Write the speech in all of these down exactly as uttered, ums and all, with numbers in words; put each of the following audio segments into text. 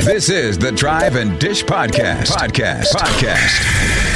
This is the Drive and Dish Podcast. Podcast. Podcast.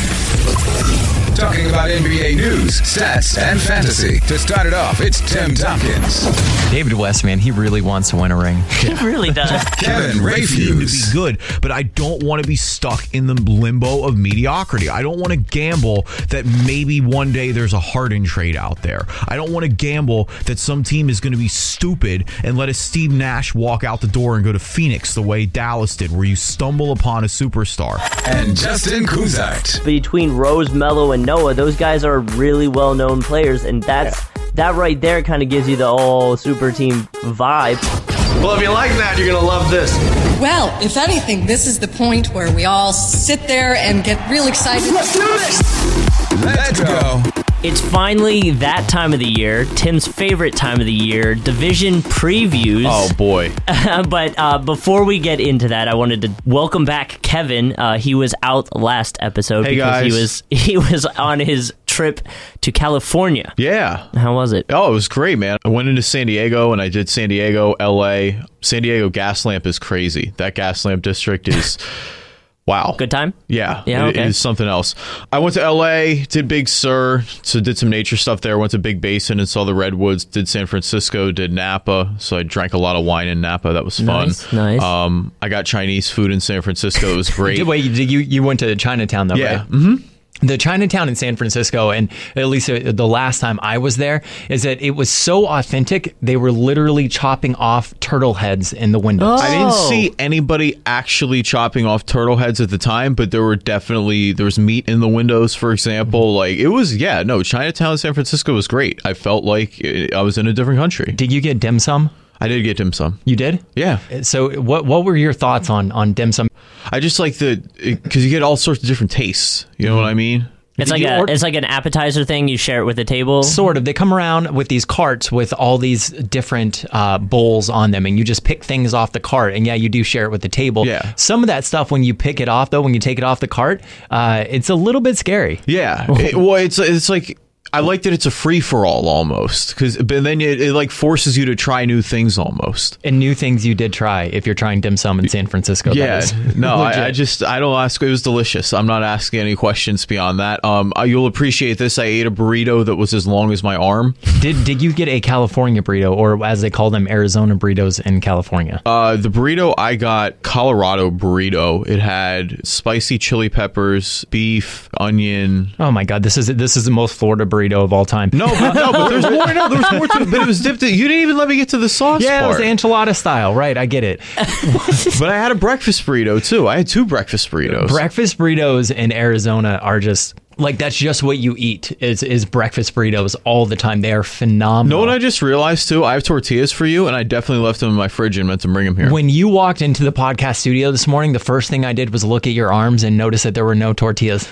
Talking about N B A news, stats, and fantasy. To start it off, it's Tim Tompkins. David West, man, he really wants to win a ring. He really does. Kevin Rayfuse. To be good, but I don't want to be stuck in the limbo of mediocrity. I don't want to gamble that maybe one day there's a Harden trade out there. I don't want to gamble that some team is going to be stupid and let a Steve Nash walk out the door and go to Phoenix the way Dallas did, where you stumble upon a superstar. And Justin Kuzart. Between Rose, Melo, and Noah, those guys are really well-known players, and that's yeah. that right there kind of gives you the all super team vibe. Well, if you like that, you're going to love this. Well, if anything, this is the point where we all sit there and get real excited. Let's do this! Let's go. It's finally that time of the year, Tim's favorite time of the year, division previews. Oh, boy. But uh, before we get into that, I wanted to welcome back Kevin. Uh, he was out last episode hey because guys. he was he was on his trip to California. Yeah. How was it? Oh, it was great, man. I went into San Diego, and I did San Diego, L A. San Diego gas lamp is crazy. That gas lamp district is... Wow. Good time? Yeah. Yeah, it, okay. It is something else. I went to L A, did Big Sur, so did some nature stuff there. Went to Big Basin and saw the redwoods. Did San Francisco, did Napa. So I drank a lot of wine in Napa. That was fun. Nice, nice. Um, I got Chinese food in San Francisco. It was great. Wait, you you went to Chinatown though, yeah. right? Mm-hmm. The Chinatown in San Francisco, and at least the last time I was there, is that it was so authentic. They were literally chopping off turtle heads in the windows. Oh. I didn't see anybody actually chopping off turtle heads at the time, but there were definitely, there was meat in the windows, for example. Like, it was, yeah, no, Chinatown, San Francisco was great. I felt like I was in a different country. Did you get dim sum? I did get dim sum. You did? Yeah. So what what were your thoughts on, on dim sum? I just like the, because you get all sorts of different tastes. You know mm-hmm. what I mean? It's like a, it's like an appetizer thing. You share it with the table. Sort of. They come around with these carts with all these different uh, bowls on them, and you just pick things off the cart. And yeah, you do share it with the table. Yeah. Some of that stuff, when you pick it off, though, when you take it off the cart, uh, it's a little bit scary. Yeah. it, well, it's it's like, I like that it's a free for all almost, because but then it, it like forces you to try new things almost. And new things you did try if you're trying dim sum in San Francisco. Yeah, no, I, I just I don't ask. It was delicious. I'm not asking any questions beyond that. Um, you'll appreciate this. I ate a burrito that was as long as my arm. Did Did you get a California burrito, or as they call them, Arizona burritos in California? Uh, the burrito I got, Colorado burrito. It had spicy chili peppers, beef, onion. Oh my God, this is this is the most Florida burrito of all time. No, but, no, but there's more. No, there was more to it. But it was dipped in. You didn't even let me get to the sauce Yeah, part. it was enchilada style. Right, I get it. But I had a breakfast burrito too. I had two breakfast burritos. Breakfast burritos in Arizona are just... like, that's just what you eat is is breakfast burritos all the time. They are phenomenal. Know what I just realized too? I have tortillas for you, and I definitely left them in my fridge and meant to bring them here. When you walked into the podcast studio this morning, the first thing I did was look at your arms and notice that there were no tortillas.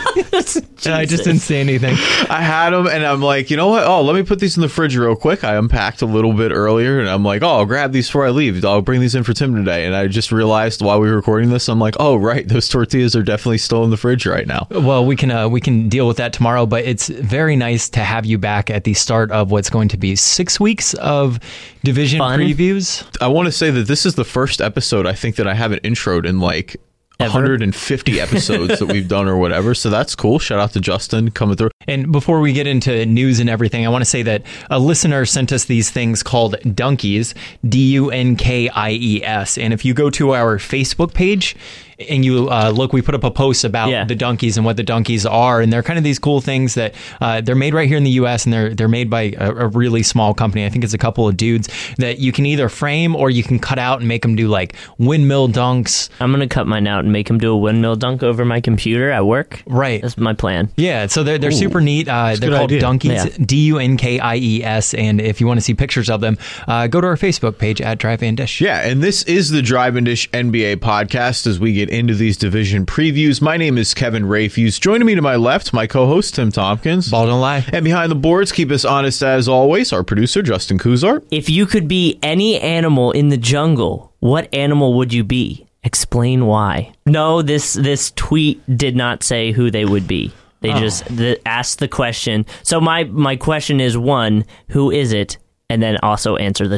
And I just didn't say anything. I had them, and I'm like, you know what? Oh, let me put these in the fridge real quick. I unpacked a little bit earlier, and I'm like, oh, I'll grab these before I leave. I'll bring these in for Tim today. And I just realized while we were recording this, I'm like, oh, right, those tortillas are definitely still in the fridge right now. Well, we can uh, we can deal with that tomorrow, but it's very nice to have you back at the start of what's going to be six weeks of division Fun. previews. I want to say that this is the first episode I think that I haven't introed in like Ever? one hundred fifty episodes that we've done or whatever. So that's cool. Shout out to Justin coming through. And before we get into news and everything, I want to say that a listener sent us these things called Dunkies, D U N K I E S. And if you go to our Facebook page and you uh, look, we put up a post about Yeah. the Dunkies and what the Dunkies are. And they're kind of these cool things that uh, they're made right here in the U S and they're they're made by a, a really small company. I think it's a couple of dudes that you can either frame or you can cut out and make them do like windmill dunks. I'm going to cut mine out and make him do a windmill dunk over my computer at work. Right. That's my plan. Yeah, so they're they're Ooh, super neat. Uh, they're a good called idea. Dunkies, Yeah. D U N K I E S. And if you want to see pictures of them, uh, go to our Facebook page at Drive and Dish. Yeah, and this is the Drive and Dish N B A podcast as we get into these division previews. My name is Kevin Rayfuse. Joining me to my left, my co-host Tim Tompkins. Ball don't lie. And behind the boards, keep us honest as always, our producer Justin Kuzart. If you could be any animal in the jungle, what animal would you be? Explain why. No, this this tweet did not say who they would be. They Oh. just the, asked the question. So my, my question is, one, who is it? And then also answer the tweet.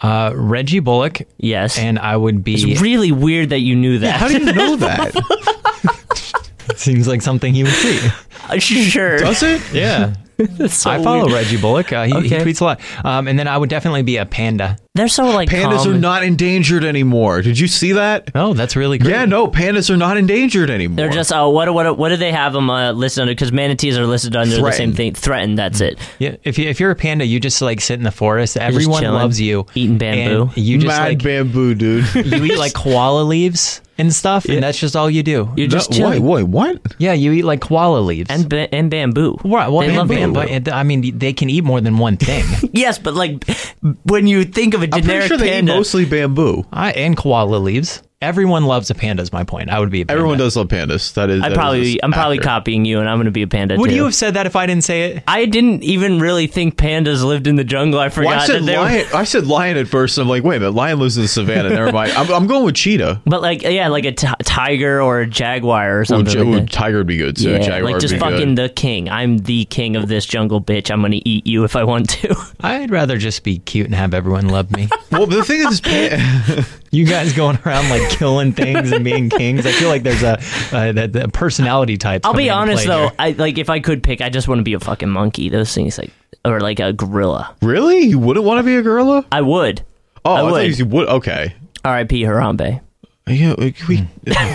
Uh, Reggie Bullock. Yes. And I would be... It's really weird that you knew that. How do you know that? Seems like something he would see. Uh, sure. Does it? Yeah. So I follow weird. Reggie Bullock. Uh, he, Okay. he tweets a lot. Um, and then I would definitely be a panda. They're so like Pandas calm. are not endangered anymore. Did you see that? Oh, that's really great. Yeah, no, pandas are not endangered anymore. They're just oh what what what do they have them uh, listed under? Because manatees are listed under the same Threatened. thing. Threatened. That's it. Yeah, if you if you're a panda, you just like sit in the forest. Everyone chilling, loves you. eating bamboo. And you just mad like bamboo, dude. you eat like koala leaves and stuff, and that's just all you do. You're just No, chilling. wait, wait, what? Yeah, you eat like koala leaves. And ba- and bamboo. Right, well, they and love bamboo. bamboo. I mean, they can eat more than one thing. Yes, but like when you think of a I'm pretty generic sure they eat panda, mostly bamboo. I, and koala leaves. Everyone loves a panda. Is my point. I would be a panda. Everyone does love pandas. That is. I that probably is I'm probably accurate. copying you, and I'm going to be a panda Would too. you have said that if I didn't say it? I didn't even really think pandas lived in the jungle. I forgot Well, I said that they were. lion. I said lion at first. And I'm like, wait a minute, lion lives in the savannah. Never mind. I'm, I'm going with cheetah. But like, yeah, like a t- tiger or a jaguar or Ooh, something. ja- like ooh, that. tiger would be good too. Yeah, Jaguar like would just be fucking good. the king. I'm the king of this jungle, bitch. I'm gonna eat you if I want to. I'd rather just be cute and have everyone love me. Well, but the thing is, pan- You guys going around like killing things and being kings. I feel like there's a uh, the, the personality types. I'll be coming into honest play though. here. I like if I could pick, I just want to be a fucking monkey. Those things like or like a gorilla. really, you wouldn't want to be a gorilla? I would. Oh, I I, thought would. you would. Okay. R I P Harambe. Yeah, we. we-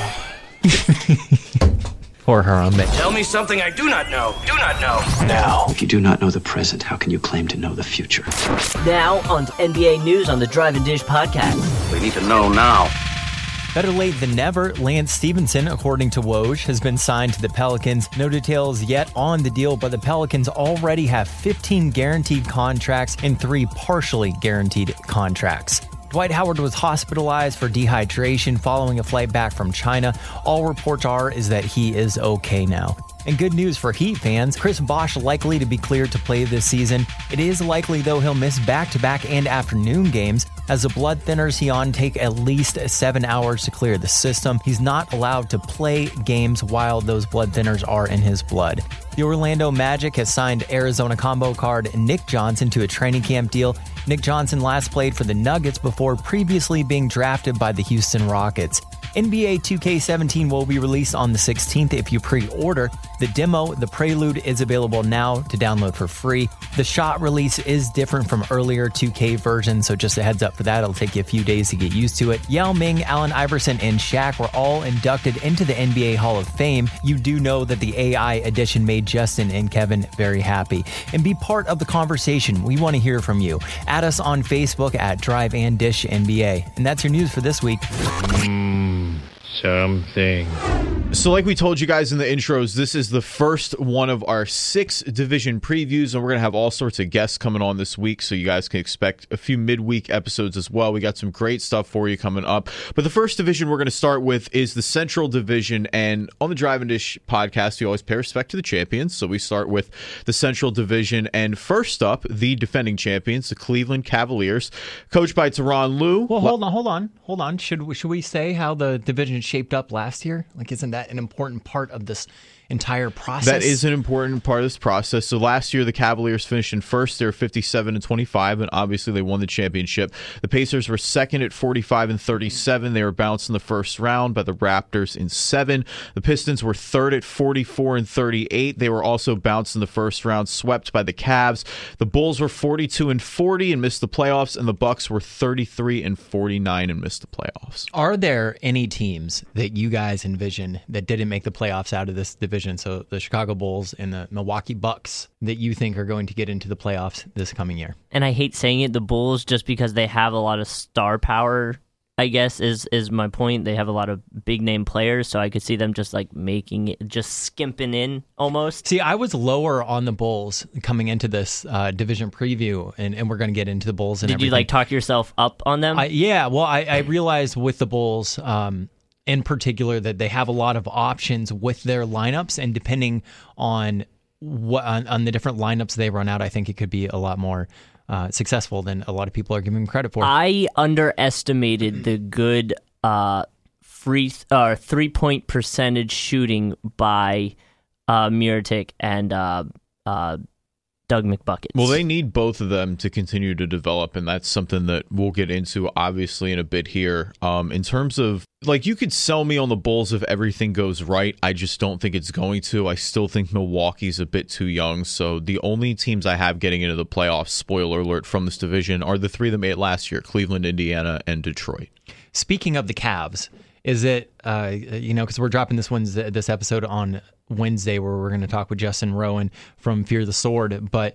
Poor Harambe. Tell me something I do not know. Do not know. Now, if you do not know the present, how can you claim to know the future? Now on to N B A news on the Drive and Dish podcast. We need to know now. Better late than never, Lance Stevenson, according to Woj, has been signed to the Pelicans. No details yet on the deal, but the Pelicans already have fifteen guaranteed contracts and three partially guaranteed contracts. Dwight Howard was hospitalized for dehydration following a flight back from China. All reports are is that he is okay now. And good news for Heat fans, Chris Bosh likely to be cleared to play this season. It is likely, though, he'll miss back-to-back and afternoon games, as the blood thinners he on take at least seven hours to clear the system. He's not allowed to play games while those blood thinners are in his blood. The Orlando Magic has signed Arizona combo card Nick Johnson to a training camp deal. Nick Johnson last played for the Nuggets before previously being drafted by the Houston Rockets. N B A two K seventeen will be released on the sixteenth if you pre-order. The demo, The Prelude, is available now to download for free. The shot release is different from earlier two K versions, so just a heads up for that. It'll take you a few days to get used to it. Yao Ming, Allen Iverson, and Shaq were all inducted into the N B A Hall of Fame. You do know that the A I edition made Justin and Kevin very happy. And be part of the conversation. We want to hear from you. Add us on Facebook at Drive and Dish N B A. And that's your news for this week. Something. So like we told you guys in the intros, this is the first one of our six division previews, and we're going to have all sorts of guests coming on this week, so you guys can expect a few midweek episodes as well. We got some great stuff for you coming up. But the first division we're going to start with is the Central Division, and on the Drive and Dish podcast, we always pay respect to the champions, so we start with the Central Division. And first up, the defending champions, the Cleveland Cavaliers, coached by Tyronn Lue. Well, hold on, hold on, hold on. Should we, should we say how the division shaped up last year? Like, isn't that an important part of this entire process? That is an important part of this process. So last year, the Cavaliers finished in first. They were fifty-seven and twenty-five, and obviously they won the championship. The Pacers were second at forty-five and thirty-seven. They were bounced in the first round by the Raptors in seven. The Pistons were third at forty-four and thirty-eight. They were also bounced in the first round, swept by the Cavs. The Bulls were forty-two and forty and missed the playoffs, and the Bucks were thirty-three and forty-nine and missed the playoffs. Are there any teams that you guys envision that didn't make the playoffs out of this division? So the Chicago Bulls and the Milwaukee Bucks that you think are going to get into the playoffs this coming year? And I hate saying it, the Bulls, just because they have a lot of star power, I guess, is is my point. They have a lot of big name players, so I could see them just like making it, just skimping in almost. See, I was lower on the Bulls coming into this uh, division preview, and, and we're going to get into the Bulls. And Did everything. you like talk yourself up on them? I, yeah, well, I, I realized with the Bulls, um, in particular, that they have a lot of options with their lineups, and depending on what on, on the different lineups they run out, I think it could be a lot more uh, successful than a lot of people are giving them credit for. I underestimated the good uh, free uh, three point percentage shooting by uh, Mirotic and uh, uh, Doug McBuckets. Well, they need both of them to continue to develop, and that's something that we'll get into obviously in a bit here. Um, in terms of, like, you could sell me on the Bulls if everything goes right. I just don't think it's going to. I still think Milwaukee's a bit too young. So the only teams I have getting into the playoffs, spoiler alert, from this division are the three that made it last year: Cleveland, Indiana, and Detroit. Speaking of the Cavs, is it, uh, you know, because we're dropping this one's this episode on Wednesday where we're going to talk with Justin Rowan from Fear the Sword, but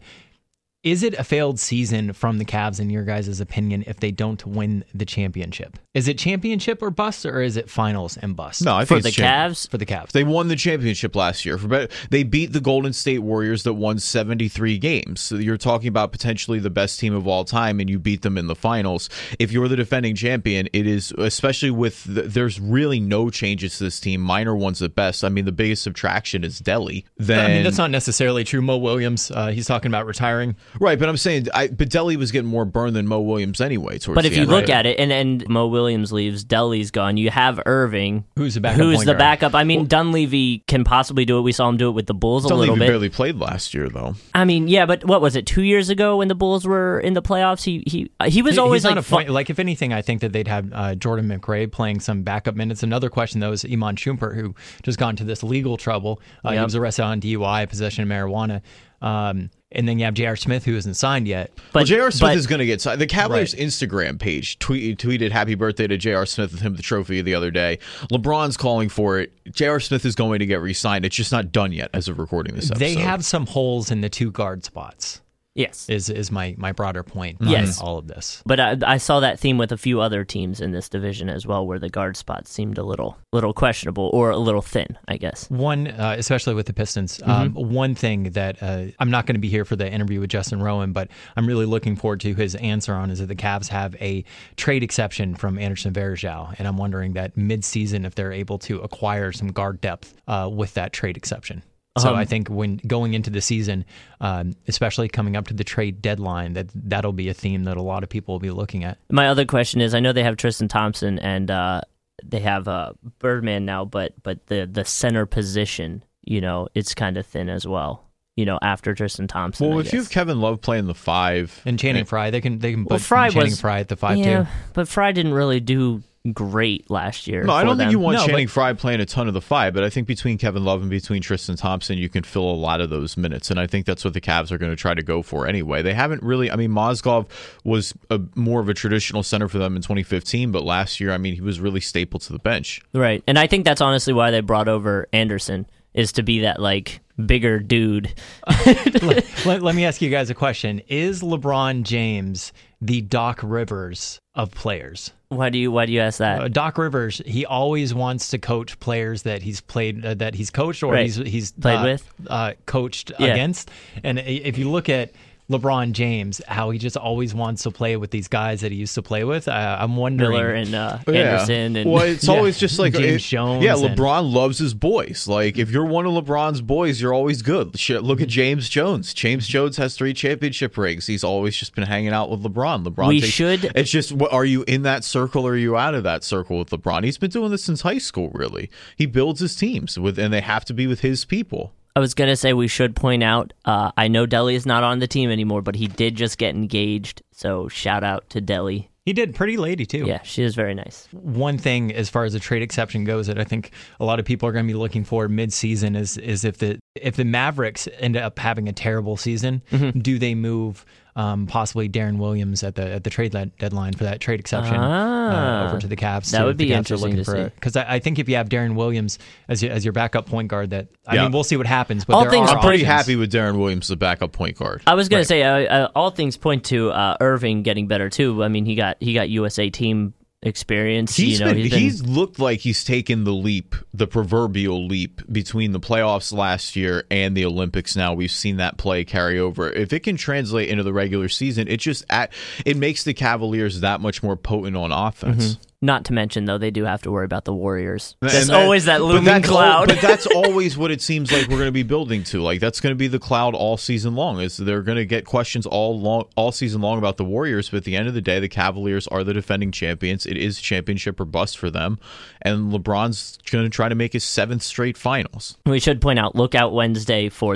is it a failed season from the Cavs in your guys' opinion if they don't win the championship? Is it championship or bust, or is it finals and bust? No, I For think the it's champ- Cavs? For the Cavs. They won the championship last year. They beat the Golden State Warriors that won seventy-three games. So you're talking about potentially the best team of all time, and you beat them in the finals. If you're the defending champion, it is, especially with, the, there's really no changes to this team, minor ones at best. I mean, the biggest subtraction is Delly. Then, I mean, that's not necessarily true. Mo Williams, uh, he's talking about retiring. Right, but I'm saying, I, but Delly was getting more burn than Mo Williams anyway. Towards But the if you end, look right? at it, and, and Mo Williams leaves, Delly's gone, you have Irving. Who's the backup Who's point the guard? backup? I mean, Dunleavy can possibly do it. We saw him do it with the Bulls a Dunleavy little bit. barely played last year, though. I mean, yeah, but what was it, two years ago when the Bulls were in the playoffs? He he he was He- always he's like on a fu- point. Like, if anything, I think that they'd have uh, Jordan McRae playing some backup minutes. Another question, though, is Iman Shumpert, who just got into this legal trouble. Uh, He Yep. was arrested on D U I, possession of marijuana. Um, and then you have J R. Smith, who isn't signed yet. But well, J R. Smith but- is going to get signed. The Cavaliers' Right. Instagram page tweet, tweeted happy birthday to J R. Smith with him the trophy the other day. LeBron's calling for it. J R. Smith is going to get re-signed. It's just not done yet as of recording this episode. They have some holes in the two guard spots. Yes. Is is my my broader point Yes. on all of this. But I, I saw that theme with a few other teams in this division as well, where the guard spots seemed a little little questionable or a little thin, I guess. One, uh, especially with the Pistons, um, one thing that uh, I'm not going to be here for the interview with Justin Rowan, but I'm really looking forward to his answer on is that the Cavs have a trade exception from Anderson Varejao, and I'm wondering that mid-season if they're able to acquire some guard depth uh, with that trade exception. So Um, I think when going into the season, um, especially coming up to the trade deadline, that that'll be a theme that a lot of people will be looking at. My other question is, I know they have Tristan Thompson and uh, they have uh, Birdman now, but but the the center position, you know, it's kind of thin as well. You know, after Tristan Thompson. Well, I if guess. you have Kevin Love playing the five, And Channing Frye, they can they can Well, put Frye Channing was- Frye at the five yeah, too. but Fry didn't really do great last year. No, I for don't think them. you want No, Channing but- Frye playing a ton of the five, but I think between Kevin Love and between Tristan Thompson, you can fill a lot of those minutes, and I think that's what the Cavs are going to try to go for anyway. They haven't really, I mean, Mozgov was a, more of a traditional center for them in twenty fifteen, but last year, I mean, he was really staple to the bench. Right, and I think that's honestly why they brought over Anderson, is to be that like bigger dude. let, let, let me ask you guys a question. Is LeBron James the Doc Rivers of players? Why do you Why do you ask that? Uh, Doc Rivers, he always wants to coach players that he's played, uh, that he's coached or Right. he's he's Played uh, with? uh, coached Yeah. against. And i- if you look at LeBron James, how he just always wants to play with these guys that he used to play with, uh, I'm wondering. Miller and uh, Yeah. Anderson and well, it's Yeah. always just like James it- Jones Yeah, and- LeBron loves his boys. Like if you're one of LeBron's boys, you're always good. Shit, look at James Jones. James Jones has three championship rings. He's always just been hanging out with LeBron. LeBron. We takes- should- It's just, what, are you in that circle or are you out of that circle with LeBron? He's been doing this since high school. Really, he builds his teams with, and they have to be with his people. I was gonna say we should point out. Uh, I know Delly is not on the team anymore, but he did just get engaged. So shout out to Delly. He did pretty lady too. Yeah, she is very nice. One thing as far as the trade exception goes that I think a lot of people are going to be looking for mid-season is is if the if the Mavericks end up having a terrible season, Mm-hmm. do they move um, possibly Darren Williams at the at the trade le- deadline for that trade exception Ah. uh, over to the Cavs? That so would if the be Cavs are interesting looking to for see. because I, I think if you have Darren Williams as your, as your backup point guard, that I Yeah. mean we'll see what happens. But All there things are I'm pretty options. happy with Darren Williams, the backup point guard. I was gonna Right. say uh, uh, all things point to uh, Irving getting better too. I mean, he got he got U S A team experience. He's you know, been, he's been he's looked like he's taken the leap, the proverbial leap between the playoffs last year and the Olympics. Now we've seen that play carry over. If it can translate into the regular season, it just at, it makes the Cavaliers that much more potent on offense. Not to mention, though, they do have to worry about the Warriors. And There's that- always that but looming that's al- cloud. but that's always what it seems like we're going to be building to. Like that's going to be the cloud all season long. Is they're going to get questions all long, all season long about the Warriors. But at the end of the day, the Cavaliers are the defending champions. It is championship or bust for them, and LeBron's going to try to make his seventh straight finals. We should point out, look out Wednesday for that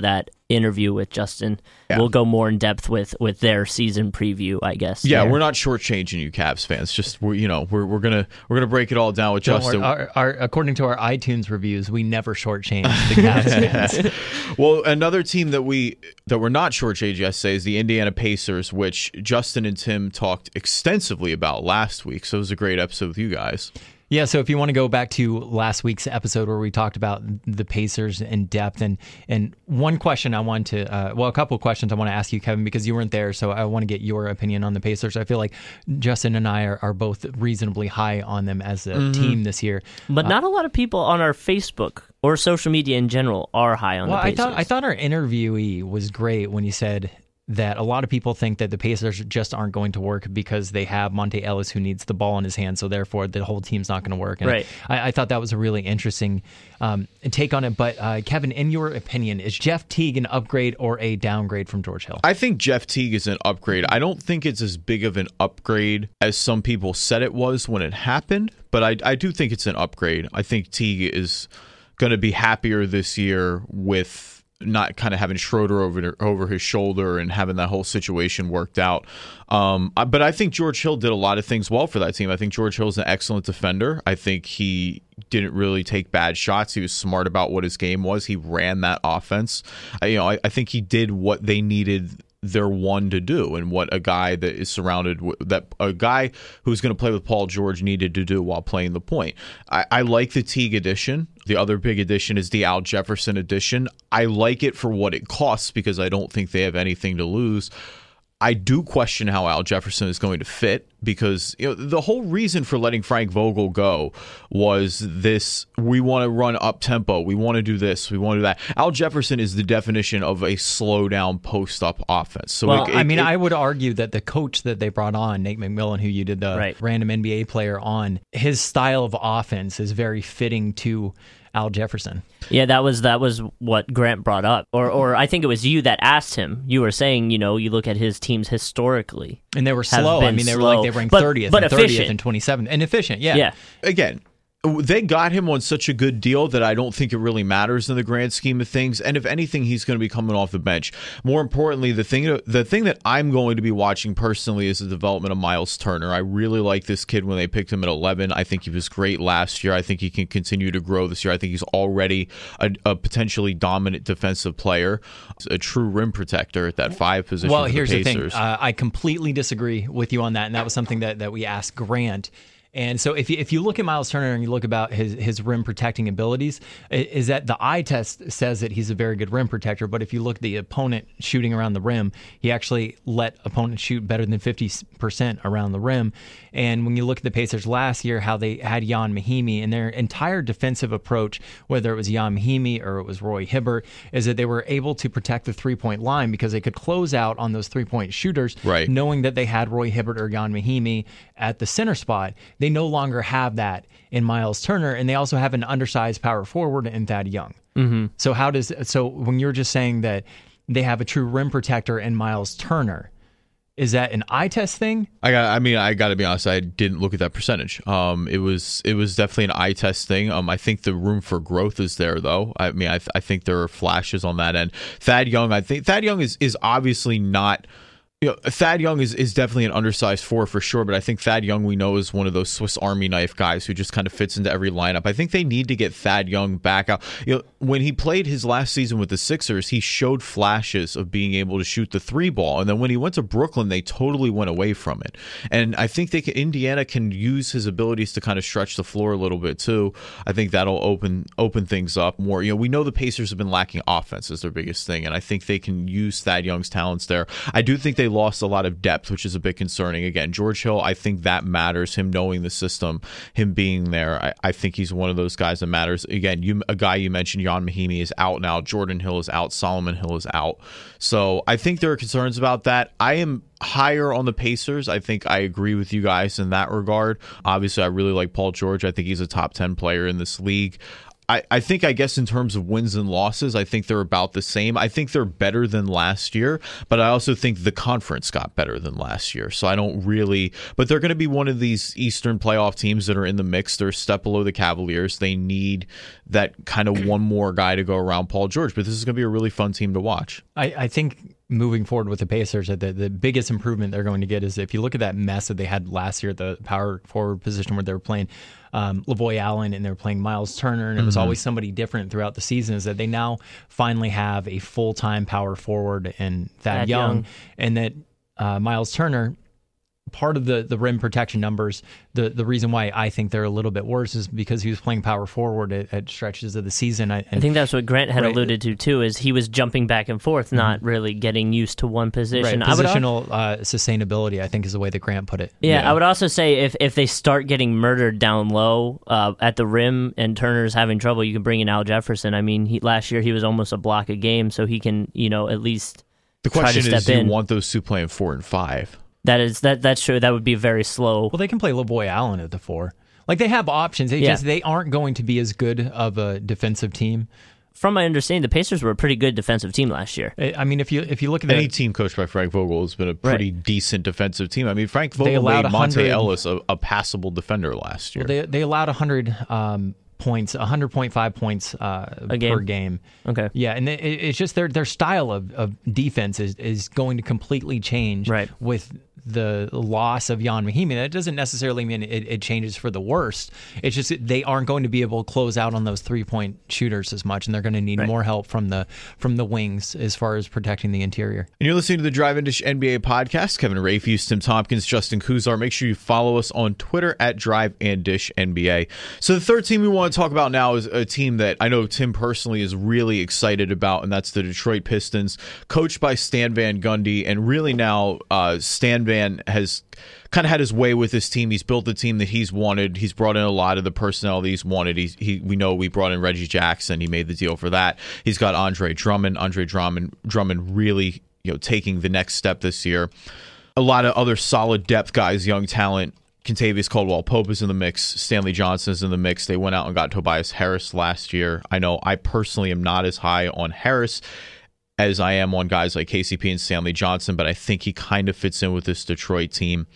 interview with Justin. Yeah. We'll go more in depth with, with their season preview, I guess. Yeah, there. we're not shortchanging you, Cavs fans. Just we're you know we're we're gonna we're gonna break it all down with Don't Justin. worry, our, our, according to our iTunes reviews, we never shortchange the Cavs fans. Well, another team that we that we're not shortchanged yesterday is the Indiana Pacers, which Justin and Tim talked extensively about last week. So it was a great episode with you guys. Yeah, so if you want to go back to last week's episode where we talked about the Pacers in depth, and and one question I want to, uh, well, a couple of questions I want to ask you, Kevin, because you weren't there, so I want to get your opinion on the Pacers. I feel like Justin and I are, are both reasonably high on them as a mm-hmm. team this year. But uh, not a lot of people on our Facebook or social media in general are high on well, the Pacers. I thought, I thought our interviewee was great when he said that a lot of people think that the Pacers just aren't going to work because they have Monte Ellis who needs the ball in his hand, so therefore the whole team's not going to work. And right. I, I thought that was a really interesting um, take on it. But uh, Kevin, in your opinion, is Jeff Teague an upgrade or a downgrade from George Hill? I think Jeff Teague is an upgrade. I don't think it's as big of an upgrade as some people said it was when it happened, but I, I do think it's an upgrade. I think Teague is going to be happier this year with not kind of having Schroeder over over his shoulder and having that whole situation worked out. Um, but I think George Hill did a lot of things well for that team. I think George Hill's an excellent defender. I think he didn't really take bad shots. He was smart about what his game was. He ran that offense. I, you know, I, I think he did what they needed their one to do, and what a guy that is surrounded with, that a guy who's going to play with Paul George needed to do while playing the point. I, I like the Teague addition. The other big addition is the Al Jefferson addition. I like it for what it costs because I don't think they have anything to lose. I do question how Al Jefferson is going to fit because you know the whole reason for letting Frank Vogel go was this: we want to run up tempo, we want to do this, we want to do that. Al Jefferson is the definition of a slow down post up offense. So well, it, it, I mean, it, I would argue that the coach that they brought on, Nate McMillan, who you did the right. random N B A player on, his style of offense is very fitting to Al Jefferson. Yeah, that was that was what Grant brought up, or or I think it was you that asked him. You were saying, you know, you look at his teams historically, and they were slow. I mean, they slow, were like they ranked but, thirtieth, but and thirtieth, efficient. and twenty-seventh, and efficient. Yeah, yeah. Again, they got him on such a good deal that I don't think it really matters in the grand scheme of things. And if anything, he's going to be coming off the bench. More importantly, the thing the thing that I'm going to be watching personally is the development of Miles Turner. I really like this kid when they picked him at eleven. I think he was great last year. I think he can continue to grow this year. I think he's already a, a potentially dominant defensive player, a true rim protector at that five position. Well, for here's the, the thing. Pacers. Uh, I completely disagree with you on that, and that was something that, that we asked Grant. And so if you, if you look at Miles Turner and you look about his, his rim protecting abilities, is that the eye test says that he's a very good rim protector. But if you look at the opponent shooting around the rim, he actually let opponents shoot better than fifty percent around the rim. And when you look at the Pacers last year, how they had Jan Mahimi and their entire defensive approach, whether it was Jan Mahimi or it was Roy Hibbert, is that they were able to protect the three-point line because they could close out on those three-point shooters, right, knowing that they had Roy Hibbert or Jan Mahimi at the center spot. They no longer have that in Miles Turner, and they also have an undersized power forward in Thad Young. Mm-hmm. So how does so when you're just saying that they have a true rim protector in Miles Turner, is that an eye test thing? I got. I mean, I got to be honest. I didn't look at that percentage. Um, it was it was definitely an eye test thing. Um, I think the room for growth is there, though. I mean, I, th- I think there are flashes on that end. Thad Young, I think Thad Young is is obviously not. You know, Thad Young is, is definitely an undersized four for sure, but I think Thad Young we know is one of those Swiss Army knife guys who just kind of fits into every lineup. I think they need to get Thad Young back out. You know, when he played his last season with the Sixers, he showed flashes of being able to shoot the three ball, and then when he went to Brooklyn, they totally went away from it. And I think they can, Indiana can use his abilities to kind of stretch the floor a little bit too. I think that'll open open things up more. You know, we know the Pacers have been lacking offense as their biggest thing, and I think they can use Thad Young's talents there. I do think they lost a lot of depth, which is a bit concerning. Again, George Hill, I think that matters. Him knowing the system, him being there, I, I think he's one of those guys that matters. Again, you a guy you mentioned, Jan Mahimi, is out now. Jordan Hill is out. Solomon Hill is out. So I think there are concerns about that. I am higher on the Pacers. I think I agree with you guys in that regard. Obviously, I really like Paul George. I think he's a top ten player in this league. I, I think, I guess, in terms of wins and losses, I think they're about the same. I think they're better than last year, but I also think the conference got better than last year. So I don't really, but they're going to be one of these Eastern playoff teams that are in the mix. They're a step below the Cavaliers. They need that kind of one more guy to go around Paul George, but this is going to be a really fun team to watch. I, I think moving forward with the Pacers, the, the biggest improvement they're going to get is if you look at that mess that they had last year at the power forward position where they were playing um, Lavoy Allen and they were playing Miles Turner, and it was mm-hmm. always somebody different throughout the season, is that they now finally have a full-time power forward in Thad Young, Young, and that uh, Miles Turner, part of the, the rim protection numbers, the, the reason why I think they're a little bit worse is because he was playing power forward at, at stretches of the season. I, I think that's what Grant had right. alluded to, too, is he was jumping back and forth, mm-hmm. not really getting used to one position. Right. Positional uh, sustainability, I think, is the way that Grant put it. Yeah, yeah, I would also say if, if they start getting murdered down low uh, at the rim and Turner's having trouble, you can bring in Al Jefferson. I mean, he, last year he was almost a block a game, so he can, you know, at least the question try to is, step do in. you want those two playing four and five? That is that that's true. That would be very slow. Well, they can play Lavoy Allen at the four. Like, they have options. They Yeah. just they aren't going to be as good of a defensive team. From my understanding, the Pacers were a pretty good defensive team last year. I I mean, if you if you look at Any the, team coached by Frank Vogel has been a pretty Right. decent defensive team. I mean, Frank They Vogel allowed made one Monte hundred Ellis a, a passable defender last year. they they allowed one hundred um, points, one hundred point five points uh, A game? per game. Okay. Yeah, and it, it's just their their style of, of defense is, is going to completely change Right. with the loss of Jan Mahimi. That doesn't necessarily mean it, it changes for the worst. It's just that they aren't going to be able to close out on those three-point shooters as much, and they're going to need Right. more help from the from the wings as far as protecting the interior. And you're listening to the Drive and Dish N B A podcast. Kevin Rayfuse, Tim Tompkins, Justin Kuzar. Make sure you follow us on Twitter at Drive and Dish N B A. So the third team we want to talk about now is a team that I know Tim personally is really excited about, and that's the Detroit Pistons, coached by Stan Van Gundy. And really now uh, Stan Van has kind of had his way with this team. He's built the team that he's wanted. He's brought in a lot of the personnel that he's wanted. He's, he, we know we brought in Reggie Jackson. He made the deal for that. He's got Andre Drummond. Andre Drummond, Drummond really, you know, taking the next step this year. A lot of other solid depth guys, young talent. Kentavious Caldwell-Pope is in the mix. Stanley Johnson is in the mix. They went out and got Tobias Harris last year. I know I personally am not as high on Harris as I am on guys like K C P and Stanley Johnson, but I think he kind of fits in with this Detroit team.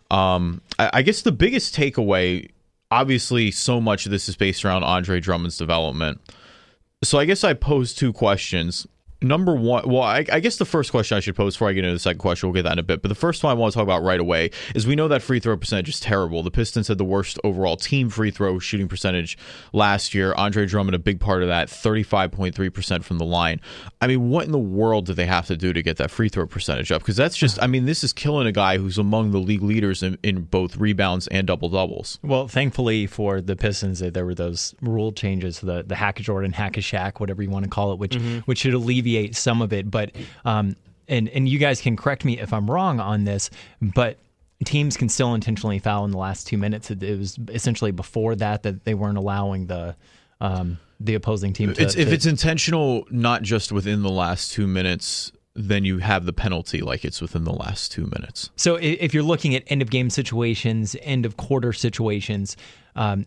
Um, I, I guess the biggest takeaway, obviously so much of this is based around Andre Drummond's development. So I guess I pose two questions. Number one, well, I, I guess the first question I should pose before I get into the second question, we'll get that in a bit. But the first one I want to talk about right away is we know that free throw percentage is terrible. The Pistons had the worst overall team free throw shooting percentage last year. Andre Drummond, a big part of that, thirty-five point three percent from the line. I mean, what in the world do they have to do to get that free throw percentage up? Because that's just, I mean, this is killing a guy who's among the league leaders in, in both rebounds and double doubles. Well, thankfully for the Pistons, there were those rule changes, the the Hack Jordan, Hack Shaq, whatever you want to call it, which mm-hmm. which should alleviate some of it. But um, and and you guys can correct me if I'm wrong on this, but teams can still intentionally foul in the last two minutes. It, it was essentially before that that they weren't allowing the um, the opposing team to. It's, if to, it's intentional, not just within the last two minutes. Then you have the penalty like it's within the last two minutes. So if you're looking at end of game situations, end of quarter situations, um,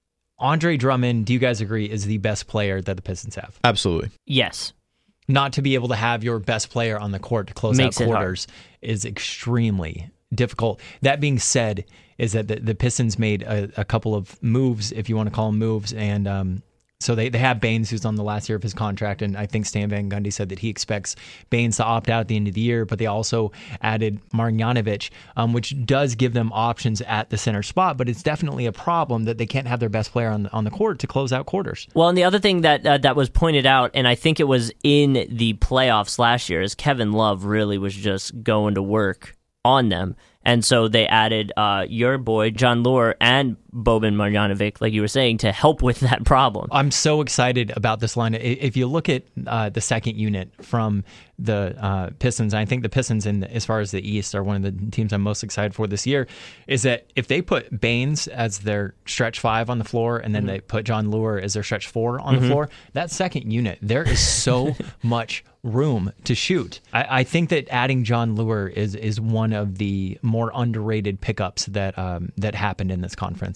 Andre Drummond, do you guys agree, is the best player that the Pistons have? Absolutely. Yes. Not to be able to have your best player on the court to close Makes out it quarters is extremely difficult. That being said, is that the, the Pistons made a, a couple of moves, if you want to call them moves, and um, so they, they have Baines, who's on the last year of his contract, and I think Stan Van Gundy said that he expects Baines to opt out at the end of the year, but they also added Marjanovic, um, which does give them options at the center spot, but it's definitely a problem that they can't have their best player on the, on the court to close out quarters. Well, and the other thing that uh, that was pointed out, and I think it was in the playoffs last year, is Kevin Love really was just going to work on them. And so they added uh, your boy, John Lure, and Boban Marjanovic, like you were saying, to help with that problem. I'm so excited about this line. If you look at uh, the second unit from the uh, Pistons, I think the Pistons, in the, as far as the East, are one of the teams I'm most excited for this year, is that if they put Baines as their stretch five on the floor, and then mm-hmm. they put John Lure as their stretch four on mm-hmm. the floor, that second unit, there is so much room to shoot. I, I think that adding John Lure is is one of the more underrated pickups that um, that happened in this conference.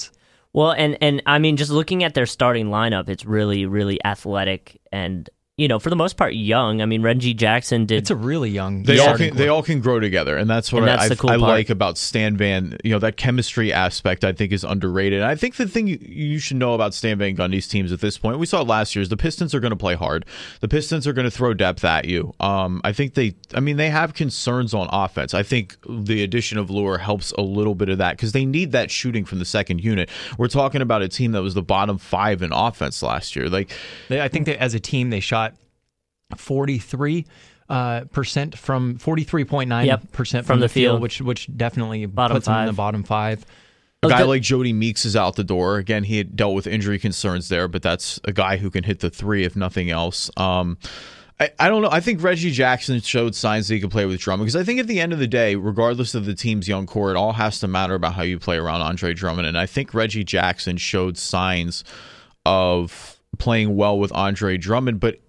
Well, and, and I mean, just looking at their starting lineup, it's really, really athletic and, you know, for the most part, young. I mean, Reggie Jackson did. It's a really young. They all can, they all can grow together, and that's what and that's I, the cool I, I part. like about Stan Van. You know, that chemistry aspect I think is underrated. And I think the thing you, you should know about Stan Van Gundy's teams at this point, we saw it last year, is the Pistons are going to play hard. The Pistons are going to throw depth at you. Um, I think they. I mean, they have concerns on offense. I think the addition of Lure helps a little bit of that because they need that shooting from the second unit. We're talking about a team that was the bottom five in offense last year. Like, they, I think that as a team they shot forty-three uh, percent from forty-three point nine Yep, percent from from the the field, field. which which definitely Bottom puts them in five. the bottom five. a guy good. like Jody Meeks is out the door. Again, he had dealt with injury concerns there, but that's a guy who can hit the three if nothing else. Um, I, I don't know. I think Reggie Jackson showed signs that he could play with Drummond because I think at the end of the day, regardless of the team's young core, it all has to matter about how you play around Andre Drummond. And I think Reggie Jackson showed signs of playing well with Andre Drummond, but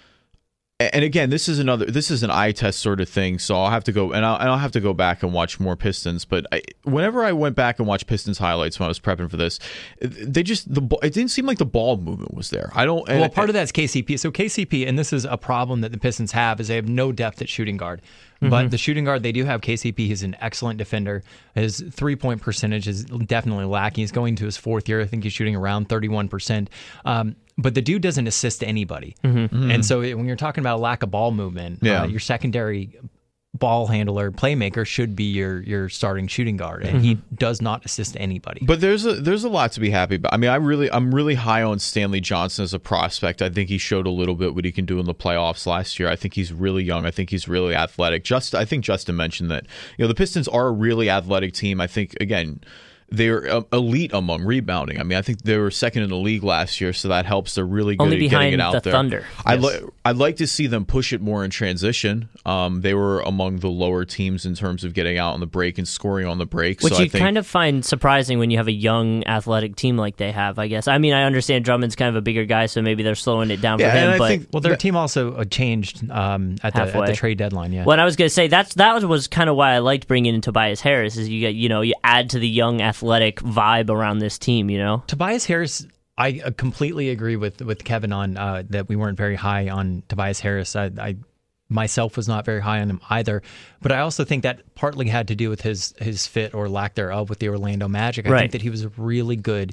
and again, this is another. This is an eye test sort of thing, so I'll have to go and I'll, and I'll have to go back and watch more Pistons. But I, whenever I went back and watched Pistons highlights when I was prepping for this, they just the it didn't seem like the ball movement was there. I don't. Well, and, part of that's K C P. So K C P, and this is a problem that the Pistons have, is they have no depth at shooting guard. Mm-hmm. But the shooting guard they do have, K C P, he's an excellent defender. His three-point percentage is definitely lacking. He's going to his fourth year. I think he's shooting around thirty-one percent. Um, but the dude doesn't assist anybody. Mm-hmm. And so when you're talking about a lack of ball movement, Yeah. uh, your secondary ball handler, playmaker should be your your starting shooting guard, and Mm-hmm. he does not assist anybody. But there's a there's a lot to be happy about. I mean, I really I'm really high on Stanley Johnson as a prospect. I think he showed a little bit what he can do in the playoffs last year. I think he's really young. I think he's really athletic. Just I think Justin mentioned that. You know, the Pistons are a really athletic team. I think again, they're uh, elite among rebounding. I mean, I think they were second in the league last year, so that helps. They're really good Only at behind getting it out the there. Thunder. I'd, Yes. li- I'd like to see them push it more in transition. Um, they were among the lower teams in terms of getting out on the break and scoring on the break. Which so you I think, kind of find surprising when you have a young athletic team like they have, I guess. I mean, I understand Drummond's kind of a bigger guy, so maybe they're slowing it down Yeah, for and him. I but think- Well, their That- team also uh, changed um, at, the, at Halfway. the trade deadline. Yeah. what I was going to say, that's that was, was kind of why I liked bringing in Tobias Harris, is you get, you know, you add to the young athletic vibe around this team, you know? Tobias Harris, I uh, completely agree with with Kevin on uh, that we weren't very high on Tobias Harris. I, I myself was not very high on him either, but I also think that partly had to do with his his fit or lack thereof with the Orlando Magic. I Right. think that he was really good.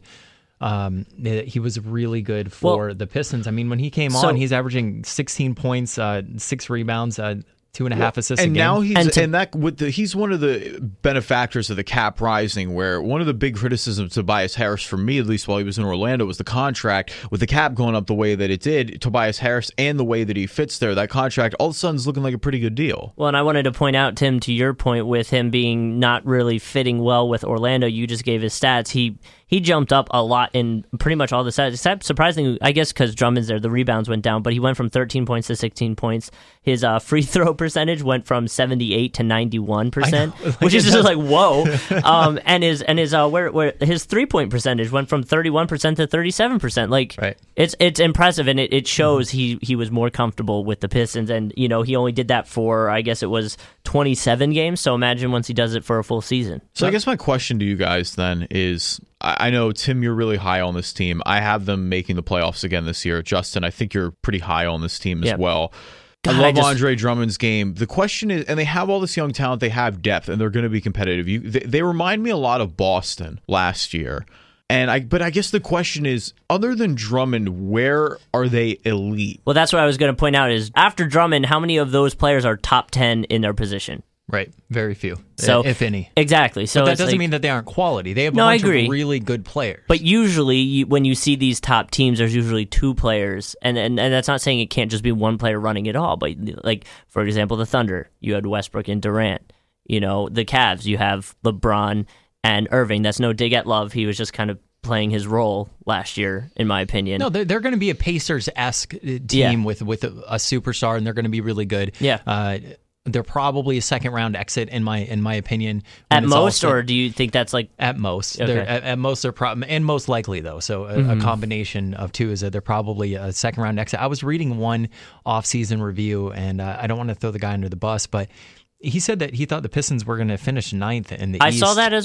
Um, that he was really good for Well, the Pistons. I mean, when he came so- on, he's averaging sixteen points, uh, six rebounds, uh, two and a half assists and a game. now he's And and, to- that with the he's one of the benefactors of the cap rising. Where one of the big criticisms of Tobias Harris, for me at least, while he was in Orlando, was the contract. With the cap going up the way that it did, Tobias Harris and the way that he fits there, that contract all of a sudden is looking like a pretty good deal. Well, and I wanted to point out, Tim, to your point with him being not really fitting well with Orlando, you just gave his stats. He he jumped up a lot in pretty much all the stats, except surprisingly, I guess because Drummond's there, the rebounds went down, but he went from thirteen points to sixteen points. His uh, free throw percentage went from seventy-eight to ninety-one percent, which is just like, whoa. um, and his and his uh, where, where his three point percentage went from thirty-one percent to thirty-seven percent. Like, Right. it's it's impressive, and it, it shows he, he was more comfortable with the Pistons, and you know he only did that for, I guess it was twenty-seven games. So imagine once he does it for a full season. So I guess my question to you guys then is, I I know, Tim, you're really high on this team. I have them making the playoffs again this year. Justin, I think you're pretty high on this team as Yeah. well. God, I I love just- Andre Drummond's game. The question is, and they have all this young talent, they have depth, and they're going to be competitive. You, they, they remind me a lot of Boston last year. And I, but I guess the question is, other than Drummond, where are they elite? Well, that's what I was going to point out is after Drummond, how many of those players are top ten in their position? Right, very few, So if any. Exactly. So But that it's doesn't like- mean that they aren't quality. They have a No, I bunch agree. of really good players. But usually, you, when you see these top teams, there's usually two players, and, and and that's not saying it can't just be one player running it all. But like, for example, the Thunder, you had Westbrook and Durant. You know, the Cavs, you have LeBron and Irving. That's no dig at Love. He was just kind of playing his role last year, in my opinion. No, they're, they're going to be a Pacers-esque team Yeah. with with a, a superstar, and they're going to be really good. Yeah. Uh, they're probably a second-round exit, in my in my opinion. At when it's all most, said- or do you think that's like At most, Okay. they're, at, at most they're prob- and most likely though. So a, a combination of two is that they're probably a second round exit. I was reading one off-season review, and uh, I don't want to throw the guy under the bus, but he said that he thought the Pistons were going to finish ninth in the I East. saw that as well.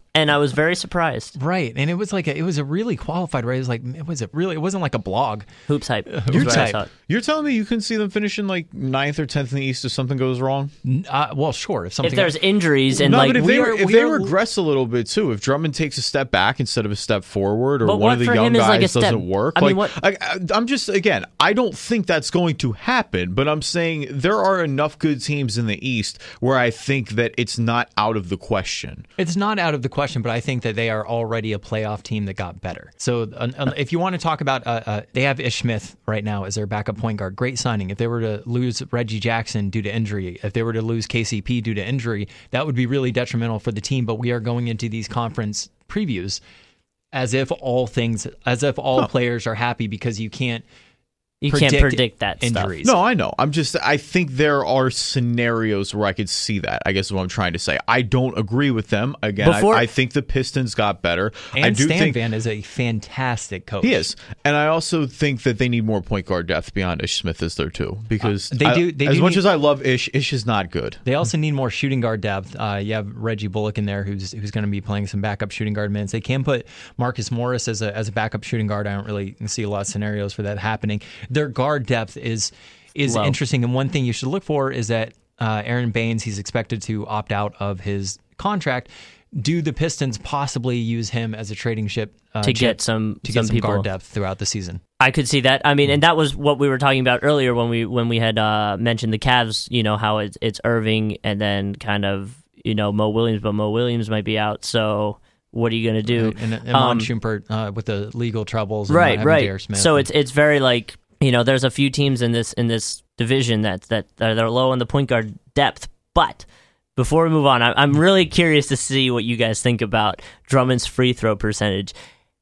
and I was very surprised. Right, and it was like a, it was a really qualified race. Like it was it really? It wasn't like a blog. Hoops hype. You're, Hoops t- hype. you're telling me you can see them finishing like ninth or tenth in the East if something goes wrong? Uh, well, sure. If something If there's injuries and no, like but if we they, are, if we they are, regress a little bit too, if Drummond takes a step back instead of a step forward, or But one what of the for young him is guys like a step- doesn't work, I mean, like what- I, I, I'm just again, I don't think that's going to happen. But I'm saying there are enough good teams in the East where I think that it's not out of the question. It's not out of the question, but I think that they are already a playoff team that got better. So uh, uh, if you want to talk about, uh, uh, they have Ish Smith right now as their backup point guard. Great signing. If they were to lose Reggie Jackson due to injury, if they were to lose K C P due to injury, that would be really detrimental for the team. But we are going into these conference previews as if all things, as if all oh. players are happy because you can't you predict can't predict that injuries. stuff. No, I know. I'm just, I think there are scenarios where I could see that. I guess is what I'm trying to say. I don't agree with them. Again, Before, I, I think the Pistons got better. And I do Stan think Van is a fantastic coach. he is. And I also think that they need more point guard depth beyond Ish Smith is there too. Because Uh, they I- do- they as do much need- as I love Ish, Ish is not good. They also need more shooting guard depth. Uh, you have Reggie Bullock in there, who's who's going to be playing some backup shooting guard minutes. They can put Marcus Morris as a as a backup shooting guard. I don't really see a lot of scenarios for that happening. Their guard depth is is Low. interesting, and one thing you should look for is that uh, Aaron Baines, he's expected to opt out of his contract. Do the Pistons possibly use him as a trading chip uh, to chip get some to some get some people guard depth throughout the season? I could see that. I mean, and that was what we were talking about earlier when we when we had uh, mentioned the Cavs. You know how it's it's Irving and then kind of you know Mo Williams, but Mo Williams might be out. So what are you going to do? Right. And, and Um, Mon Shumpert uh, with the legal troubles, and right, not having right. J R. Smith. So it's it's very like you know there's a few teams in this in this division that that that are low on the point guard depth, but. Before we move on, I- I'm really curious to see what you guys think about Drummond's free throw percentage.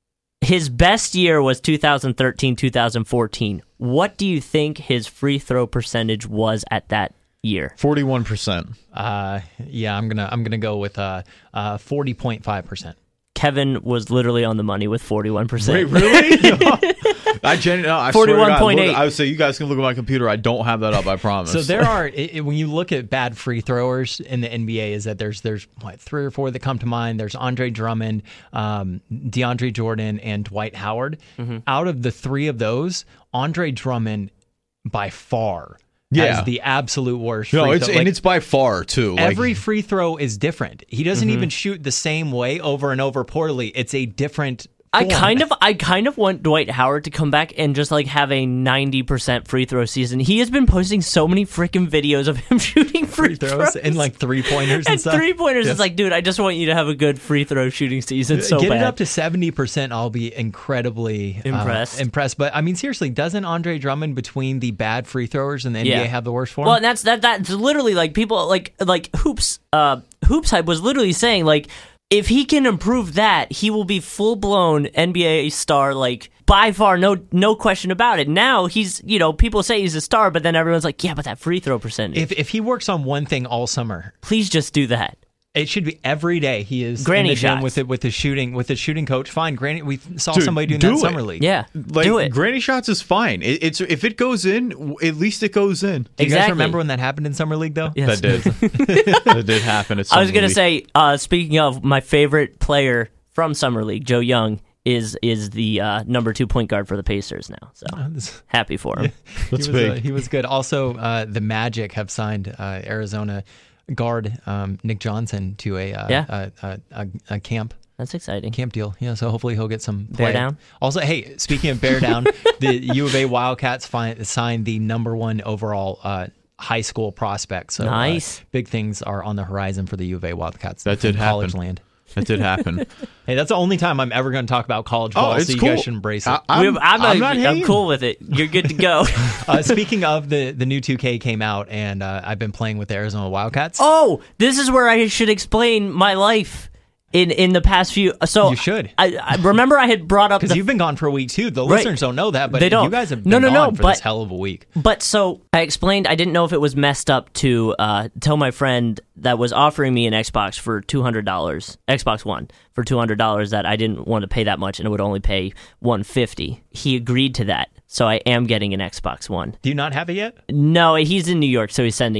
His best year was two thousand thirteen, two thousand fourteen. What do you think his free throw percentage was at that year? forty-one percent. Uh, yeah, I'm gonna I'm gonna go with uh, uh forty point five percent. Kevin was literally on the money with forty-one percent. Wait, really? No. I gen- no, I forty-one point eight. I would say you guys can look at my computer. I don't have that up. I promise. So there are it, it- when you look at bad free throwers in the N B A, is that there's there's what three or four that come to mind. There's Andre Drummond, um, DeAndre Jordan, and Dwight Howard. Mm-hmm. Out of the three of those, Andre Drummond by far Yeah. has the absolute worst. no, free it's throw. and Like, it's by far too. Like, every free throw is different. He doesn't even shoot the same way over and over poorly. It's a different. I form. kind of I kind of want Dwight Howard to come back and just like have a ninety percent free throw season. He has been posting so many freaking videos of him shooting free, free throws and like three pointers and, and stuff. three pointers. Yes. It's like, dude, I just want you to have a good free throw shooting season so Get bad. it up to seventy percent. I'll be incredibly uh, Impressed. impressed. But I mean, seriously, doesn't Andre Drummond between the bad free throwers in the N B A Yeah. have the worst form? Well, and that's that. That's literally like people like like hoops. Uh, hoops hype was literally saying like if he can improve that, he will be full blown N B A star. Like by far, no no question about it. Now he's you know people say he's a star, but then everyone's like, yeah, but that free throw percentage. if if he works on one thing all summer, Please just do that. it should be every day. He is Granny in the gym shots. with it with his shooting with his shooting coach. Fine, granny. We saw Dude, somebody doing do that in it. summer league. Yeah, like do it. granny shots is fine. It, it's if it goes in, w- at least it goes in. Do you guys Exactly. remember when that happened in summer league though? Yes. That did. that did happen. At I was Summer gonna League. say, uh, speaking of my favorite player from summer league, Joe Young is is the uh, number two point guard for the Pacers now. So this- happy for him. He That's was, big. uh, he was good. Also, uh, the Magic have signed uh, Arizona guard um, Nick Johnson to a, uh, Yeah. a, a, a, a camp That's exciting. camp deal. Yeah, so hopefully he'll get some play. Bear down? Also, hey, speaking of bear down, the U of A Wildcats find, signed the number one overall uh, high school prospect. So uh, Nice. big things are on the horizon for the U of A Wildcats. That did in college happen. land. That did happen. Hey, that's the only time I'm ever going to talk about college ball. Oh, it's so you cool. guys should embrace it. I- I'm, We- I'm, I'm not, not I'm hating. cool with it. You're good to go. uh, speaking of the the new two K came out, and uh, I've been playing with the Arizona Wildcats. Oh, this is where I should explain my life in in the past few. So You should. I, I remember I had brought up Because the you've been gone for a week too. The Right. listeners don't know that, but They don't. you guys have been No, no, no, gone for but- this hell of a week. But so I explained I didn't know if it was messed up to uh, tell my friend that was offering me an Xbox for two hundred dollars, Xbox One for two hundred dollars, that I didn't want to pay that much and it would only pay one hundred fifty dollars. He agreed to that, so I am getting an Xbox One. Do you not have it yet? No, he's in New York, so he's sending it.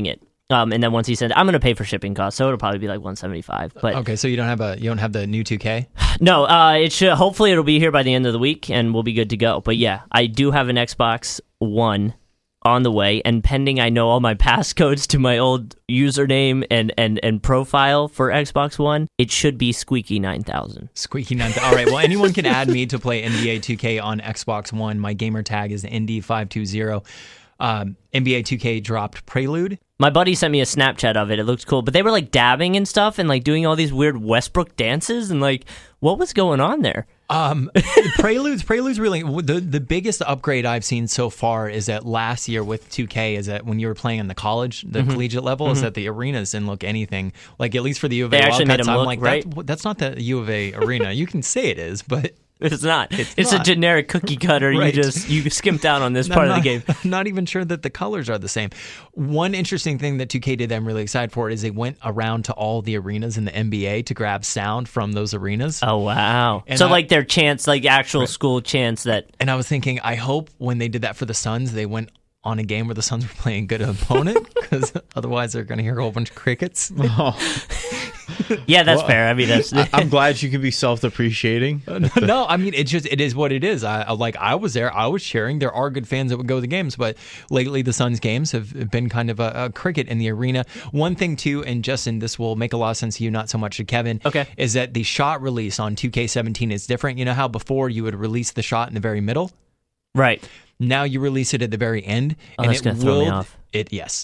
Um, and then once he sends, I'm going to pay for shipping costs, so it'll probably be like one seventy-five. But okay, so you don't have a you don't have the new two K? No, uh, it should. Hopefully, it'll be here by the end of the week, and we'll be good to go. But yeah, I do have an Xbox One on the way, and pending I know all my passcodes to my old username and and and profile for Xbox One, it should be Squeaky nine thousand. Squeaky nine thousand. All right. Well, anyone can add me to play N B A two K on Xbox One. My gamer tag is N D five two zero. Um, N B A two K dropped Prelude. My buddy sent me a Snapchat of it. It looked cool, but they were like dabbing and stuff and like doing all these weird Westbrook dances and like what was going on there? Um, Preludes, Preludes really the the biggest upgrade I've seen so far is that last year with two K is that when you were playing on the college, the mm-hmm. collegiate level, mm-hmm. is that the arenas didn't look anything like, at least for the U of A. They actually made them I'm look like, right. That, that's not the U of A arena. You can say it is, but. It's not. It's, it's not. a generic cookie cutter. Right. You just you skimped out on this part not, of the game. I'm not even sure that the colors are the same. One interesting thing that two K did that I'm really excited for is they went around to all the arenas in the N B A to grab sound from those arenas. Oh wow! And so I, like their chants, like actual right. school chants that. And I was thinking, I hope when they did that for the Suns, they went on a game where the Suns were playing a good opponent, because otherwise they're going to hear a whole bunch of crickets. Oh. Yeah, that's well, fair. I mean, that's. I'm glad you can be self-depreciating. No, I mean, it's just it is what it is. I, I like I was there, I was cheering. There are good fans that would go to the games, but lately the Suns games have been kind of a, a cricket in the arena. One thing too, and Justin, this will make a lot of sense to you, not so much to Kevin. Okay, is that the shot release on two K seventeen is different. You know how before you would release the shot in the very middle, right? Now you release it at the very end, oh, and that's it gonna will. Throw me off. It yes.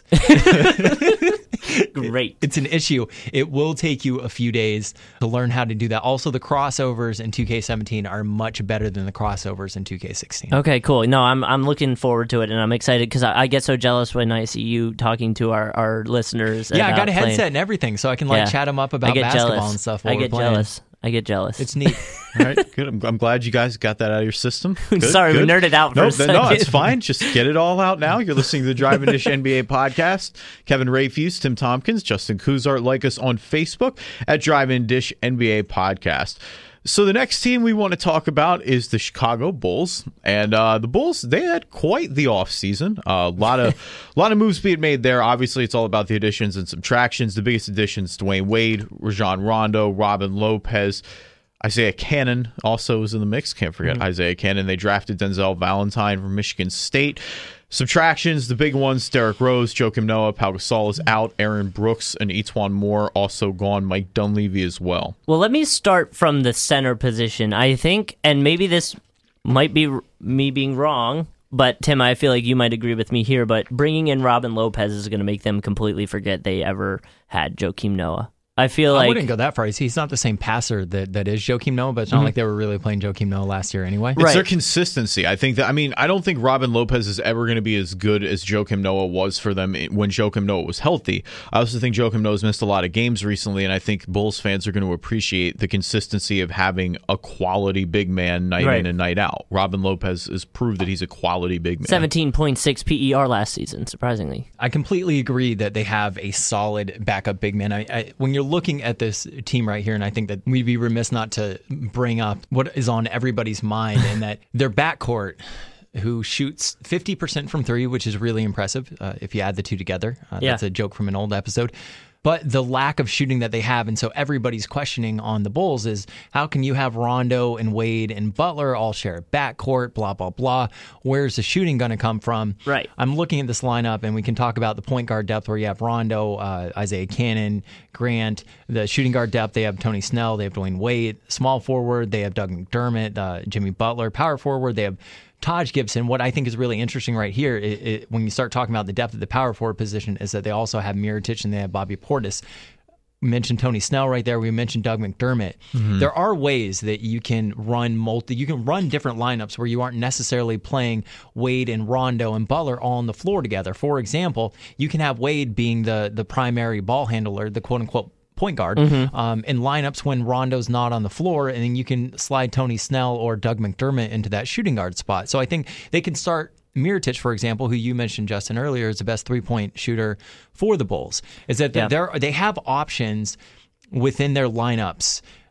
Great. It, it's an issue. It will take you a few days to learn how to do that. Also, the crossovers in two K seventeen are much better than the crossovers in two K sixteen. Okay, cool. No, I'm I'm looking forward to it, and I'm excited because I, I get so jealous when I see you talking to our, our listeners. Yeah, I got a playing. headset and everything, so I can like yeah. chat them up about basketball jealous. and stuff while I we're get playing. jealous. I get jealous. It's neat. All right, good. I'm, I'm glad you guys got that out of your system. Good, Sorry, good. we nerded out for no, a second. No, it's fine. Just get it all out now. You're listening to the Drive and Dish N B A podcast. Kevin Rayfuse, Tim Tompkins, Justin Kuzart. Like us on Facebook at Drive and Dish N B A podcast. So the next team we want to talk about is the Chicago Bulls, and uh, the Bulls, they had quite the offseason. A uh, lot of a lot of moves being made there. Obviously, it's all about the additions and subtractions. The biggest additions: Dwayne Wade, Rajon Rondo, Robin Lopez. Isaiah Cannon also was in the mix. Can't forget mm-hmm. Isaiah Cannon. They drafted Denzel Valentine from Michigan State. Subtractions, the big ones: Derrick Rose, Joakim Noah, Pau Gasol is out, Aaron Brooks and Etuan Moore also gone, Mike Dunleavy as well. Well, let me start from the center position. I think, and maybe this might be me being wrong, but Tim, I feel like you might agree with me here, but bringing in Robin Lopez is going to make them completely forget they ever had Joakim Noah. I feel like... I wouldn't go that far. He's not the same passer that, that is Joakim Noah, but it's not mm-hmm. like they were really playing Joakim Noah last year anyway. It's right. their consistency. I think that, I mean, I don't think Robin Lopez is ever going to be as good as Joakim Noah was for them when Joakim Noah was healthy. I also think Joakim Noah's missed a lot of games recently, and I think Bulls fans are going to appreciate the consistency of having a quality big man night right. in and night out. Robin Lopez has proved that he's a quality big man. seventeen point six P E R last season, surprisingly. I completely agree that they have a solid backup big man. I, I, when you're looking at this team right here, and I think that we'd be remiss not to bring up what is on everybody's mind, and that their backcourt, who shoots fifty percent from three, which is really impressive uh, if you add the two together. Uh, yeah. That's a joke from an old episode. But the lack of shooting that they have, and so everybody's questioning on the Bulls is, how can you have Rondo and Wade and Butler all share a backcourt, blah, blah, blah. Where's the shooting going to come from? Right. I'm looking at this lineup, and we can talk about the point guard depth where you have Rondo, uh, Isaiah Cannon, Grant. The shooting guard depth, they have Tony Snell, they have Dwayne Wade. Small forward, they have Doug McDermott, uh, Jimmy Butler. Power forward, they have Taj Gibson. What I think is really interesting right here, it, it, when you start talking about the depth of the power forward position, is that they also have Mirotic and they have Bobby Portis. We mentioned Tony Snell right there. We mentioned Doug McDermott. Mm-hmm. There are ways that you can run multi, you can run different lineups where you aren't necessarily playing Wade and Rondo and Butler all on the floor together. For example, you can have Wade being the the primary ball handler, the quote unquote point guard, mm-hmm. um, in lineups when Rondo's not on the floor, and then you can slide Tony Snell or Doug McDermott into that shooting guard spot. So I think they can start Mirotic, for example, who you mentioned, Justin, earlier, is the best three-point shooter for the Bulls, is that yeah. they they have options within their lineups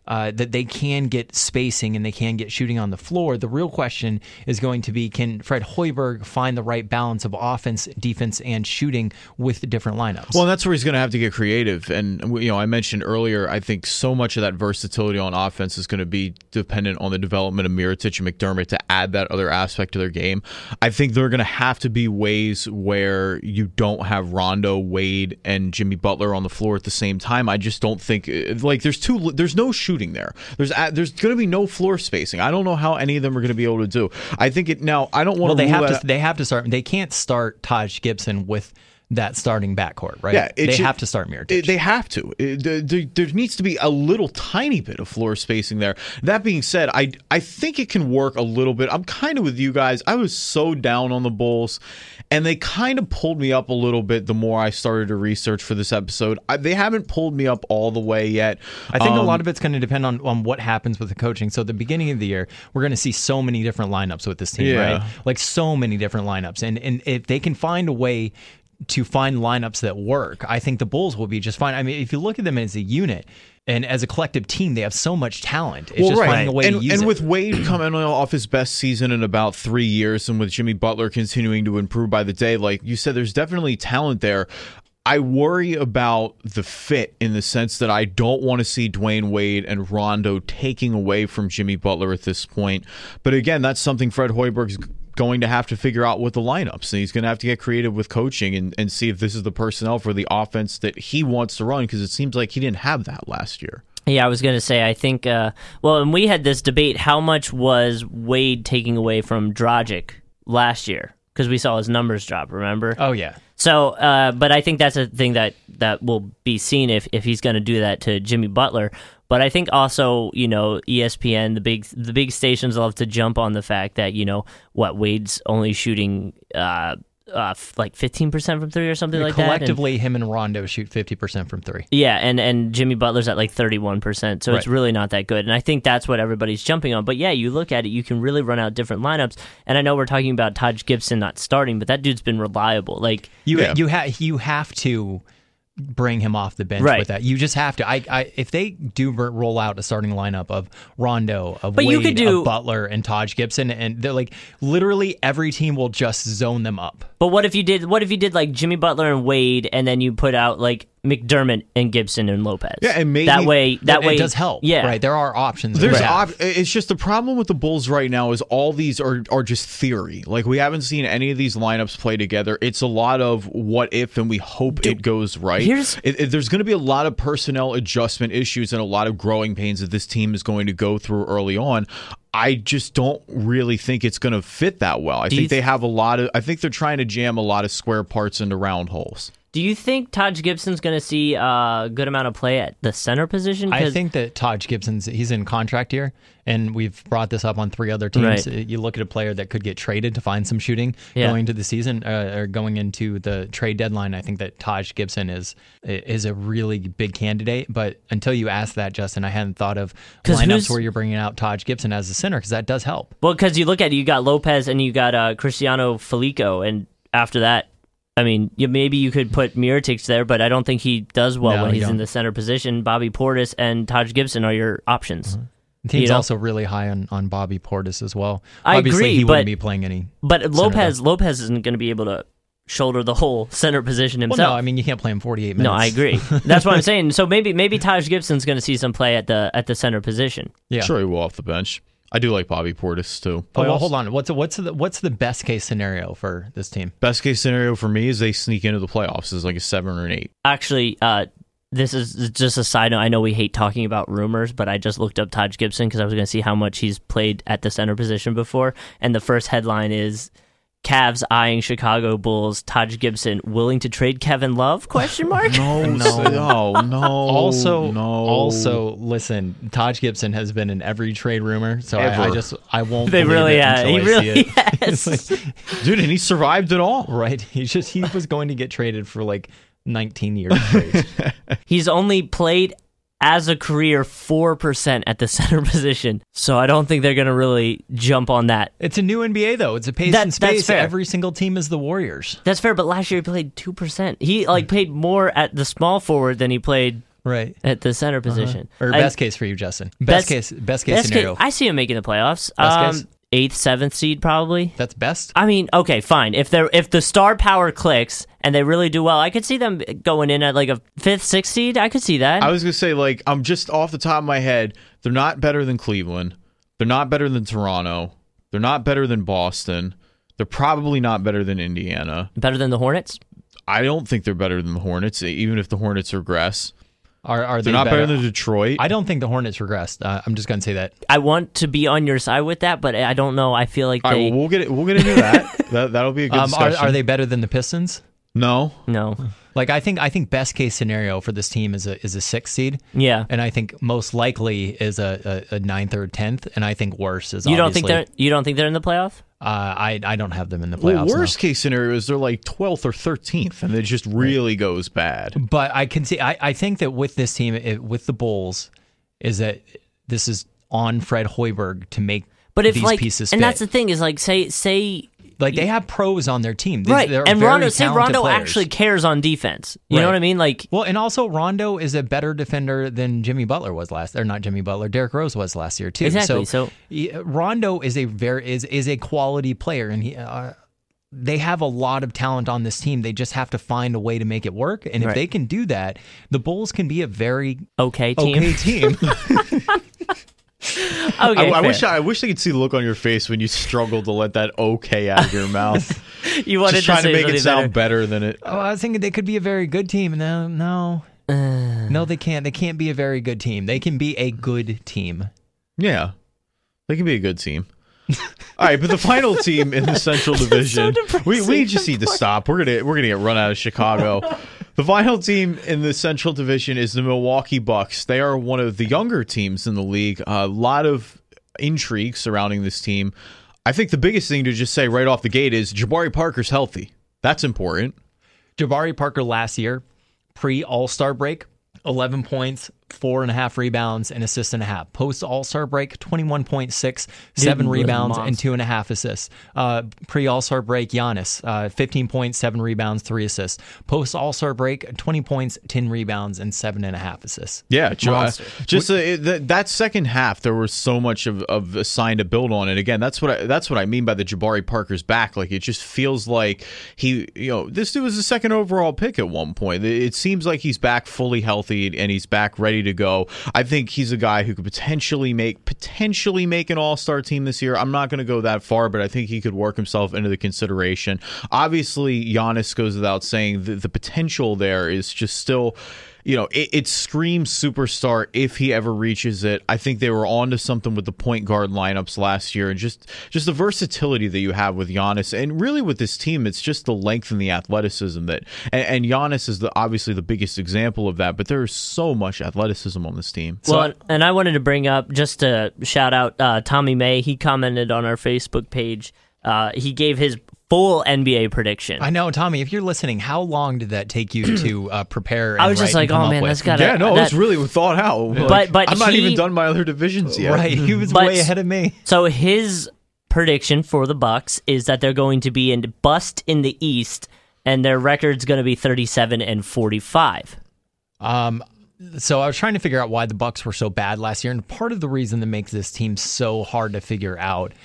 uh, that they can get spacing and they can get shooting on the floor. The real question is going to be, can Fred Hoiberg find the right balance of offense, defense, and shooting with the different lineups? Well, and that's where he's going to have to get creative. And, you know, I mentioned earlier, I think so much of that versatility on offense is going to be dependent on the development of Mirotic and McDermott to add that other aspect to their game. I think there are going to have to be ways where you don't have Rondo, Wade, and Jimmy Butler on the floor at the same time. I just don't think, like, there's two, there's no shooting there. There's there's going to be no floor spacing. I don't know how any of them are going to be able to do. I think it now. I don't want well, to. They have that, to. They have to start. They can't start Taj Gibson with that starting backcourt, right? Yeah, they should, have to start Mirotic. It, they have to. It, there, there needs to be a little tiny bit of floor spacing there. That being said, I I think it can work a little bit. I'm kind of with you guys. I was so down on the Bulls, and they kind of pulled me up a little bit the more I started to research for this episode. I, they haven't pulled me up all the way yet. I think um, a lot of it's going to depend on, on what happens with the coaching. So at the beginning of the year, we're going to see so many different lineups with this team, yeah. right? Like so many different lineups. And, and if they can find a way to find lineups that work, I think the Bulls will be just fine. I mean, if you look at them as a unit and as a collective team, they have so much talent. It's well, just right. finding a way and, to use and it. And with Wade coming off his best season in about three years and with Jimmy Butler continuing to improve by the day, like you said, there's definitely talent there. I worry about the fit in the sense that I don't want to see Dwayne Wade and Rondo taking away from Jimmy Butler at this point. But again, that's something Fred Hoiberg's going to have to figure out with the lineups. And he's going to have to get creative with coaching and, and see if this is the personnel for the offense that he wants to run, because it seems like he didn't have that last year. Yeah, I was going to say, I think, uh, well, and we had this debate, how much was Wade taking away from Dragic last year? Because we saw his numbers drop, remember? Oh, yeah. So, uh, but I think that's a thing that, that will be seen if, if he's going to do that to Jimmy Butler. But I think also, you know, E S P N, the big the big stations love to jump on the fact that, you know, what, Wade's only shooting uh, uh, f- like fifteen percent from three or something yeah, like that. Collectively, him and Rondo shoot fifty percent from three. Yeah, and, and Jimmy Butler's at like thirty-one percent, so right. It's really not that good. And I think that's what everybody's jumping on. But yeah, you look at it, you can really run out different lineups. And I know we're talking about Taj Gibson not starting, but that dude's been reliable. Like You yeah. you, ha- you have to bring him off the bench right. with that. You just have to. I, I if they do roll out a starting lineup of Rondo, of but Wade, you could do, of Butler, and Taj Gibson, and they're like literally every team will just zone them up. But what if you did? What if you did like Jimmy Butler and Wade, and then you put out like McDermott and Gibson and Lopez? Yeah, and maybe that way that it, way it does help. Yeah, right. There are options. There's right. op- it's just the problem with the Bulls right now is all these are are just theory. Like, we haven't seen any of these lineups play together. It's a lot of what if, and we hope Dude, it goes right. Here's, it, it, there's going to be a lot of personnel adjustment issues and a lot of growing pains that this team is going to go through early on. I just don't really think it's going to fit that well. I think th- they have a lot of. I think they're trying to jam a lot of square parts into round holes. Do you think Taj Gibson's going to see a good amount of play at the center position? I think that Taj Gibson's he's in contract year, and we've brought this up on three other teams. Right. You look at a player that could get traded to find some shooting yeah. going into the season uh, or going into the trade deadline. I think that Taj Gibson is is a really big candidate. But until you asked that, Justin, I hadn't thought of lineups where you're bringing out Taj Gibson as a center, because that does help. Well, because you look at it, you got Lopez and you got uh, Cristiano Felico, and after that, I mean, you, maybe you could put Mirotic there, but I don't think he does well no, when he's don't. in the center position. Bobby Portis and Taj Gibson are your options. Mm-hmm. The team's you know? also really high on, on Bobby Portis as well. I Obviously, agree, he but, wouldn't be playing any. But Lopez there. Lopez isn't going to be able to shoulder the whole center position himself. Well, no, I mean, you can't play him forty-eight minutes. No, I agree. That's what I'm saying. So maybe maybe Taj Gibson's going to see some play at the at the center position. Yeah, sure, he will off the bench. I do like Bobby Portis too. Oh, well, hold on. What's what's the what's the best case scenario for this team? Best case scenario for me is they sneak into the playoffs. Is like a seven or an eight. Actually, uh, this is just a side note. I know we hate talking about rumors, but I just looked up Taj Gibson because I was going to see how much he's played at the center position before. And the first headline is Cavs eyeing Chicago Bulls. Taj Gibson willing to trade Kevin Love? Question mark. No, no, no, no. Also, no. also, listen. Taj Gibson has been in every trade rumor, so I, I just I won't. They believe really it have. until He I really see it. has. like, dude, and he survived it all. Right? He just he was going to get traded for like nineteen years straight. He's only played as a career four percent at the center position, so I don't think they're going to really jump on that. It's a new N B A, though. It's a pace That- and that's space. fair. Every single team is the Warriors. That's fair, but last year he played two percent. He like played more at the small forward than he played Right. at the center position. Uh-huh. Or I- best case for you, Justin. Best, best- case. Best case best scenario. case, I see him making the playoffs. Best Um, case? Eighth, seventh seed probably. That's best. I mean, okay, fine. If they're if the star power clicks and they really do well, I could see them going in at like a fifth, sixth seed. I could see that. I was gonna say, like, I'm just off the top of my head. They're not better than Cleveland. They're not better than Toronto. They're not better than Boston. They're probably not better than Indiana. Better than the Hornets. I don't think they're better than the Hornets, even if the Hornets regress. Are are They're they not better, better than Detroit. I don't think the Hornets regressed. Uh, I'm just going to say that. I want to be on your side with that, but I don't know. I feel like All right, they well, we'll get it. We'll get into that. that that'll be a good Um, are, discussion. are they better than the Pistons? No. no. Like I think I think best case scenario for this team is a is a sixth seed. Yeah. And I think most likely is a, a, a ninth or tenth, and I think worse is You don't think obviously- they're you don't think they're in the playoff? Uh, I I don't have them in the Well, playoffs. worst no. case scenario is they're like twelfth or thirteenth, and it just really goes bad. But I can see. I, I think that with this team, it, with the Bulls, is that this is on Fred Hoiberg to make But if these like, pieces and fit. that's the thing is like, say say like they have pros on their team, These- right, they're and very Rondo say talented Rondo players. actually cares on defense. You know Right. what I mean? Like, Well, and also Rondo is a better defender than Jimmy Butler was last, or not Jimmy Butler, Derrick Rose was last year too. Exactly, So, so- he- Rondo is a very is is a quality player, and he. Uh, they have a lot of talent on this team. They just have to find a way to make it work. And if Right. they can do that, the Bulls can be a very okay, team. okay team. okay, I, I fair. wish I, I wish they could see the look on your face when you struggled to let that "okay" out of your mouth. you wanted Just trying to, say make it something sound better. better than it. Oh, I was thinking they could be a very good team. No, no, no, they can't. They can't be a very good team. They can be a good team. Yeah, they can be a good team. All right, but the final team in the Central Division, we we just need to stop. We're gonna we're gonna get run out of Chicago. The final team in the Central Division is the Milwaukee Bucks. They are one of the younger teams in the league. A lot of intrigue surrounding this team. I think the biggest thing to just say right off the gate is Jabari Parker's healthy. That's important. Jabari Parker last year, pre All-Star break, eleven points, four and a half rebounds, and assist and a half. Post All-Star break, twenty-one point six, seven was a rebounds, monster. and two and a half assists. Uh, pre All-Star break, Giannis, uh, fifteen points, seven rebounds, three assists. Post All-Star break, twenty points, ten rebounds, and seven and a half assists. Yeah, ju- uh, Monster. just uh, it- that that second half, there was so much of, of a sign to build on. And again, that's what I, that's what I mean by the Jabari Parker's back. Like, it just feels like he, you know, this dude was the second overall pick at one point. It, it seems like he's back fully healthy and he's back ready to go. I think he's a guy who could potentially make potentially make an All-Star team this year. I'm not going to go that far, but I think he could work himself into the consideration. Obviously, Giannis goes without saying. The, the potential there is just still, you know, it, it screams superstar if he ever reaches it. I think they were onto something with the point guard lineups last year, and just just the versatility that you have with Giannis, and really with this team, it's just the length and the athleticism that, and, and Giannis is the obviously the biggest example of that. But there is so much athleticism on this team. Well, and I wanted to bring up, just to shout out uh, Tommy May. He commented on our Facebook page. Uh, he gave his full N B A prediction. I know, Tommy, if you're listening, how long did that take you to uh, prepare and I was just write and like, come oh up man, with? that's got Yeah, no, that, it's really thought out. Like, But- but I'm not he- even done my other divisions yet. Right, he was But- way ahead of me. So his prediction for the Bucks is that they're going to be in bust in the East, and their record's going to be thirty-seven and forty-five. Um, so I was trying to figure out why the Bucks were so bad last year, and part of the reason that makes this team so hard to figure out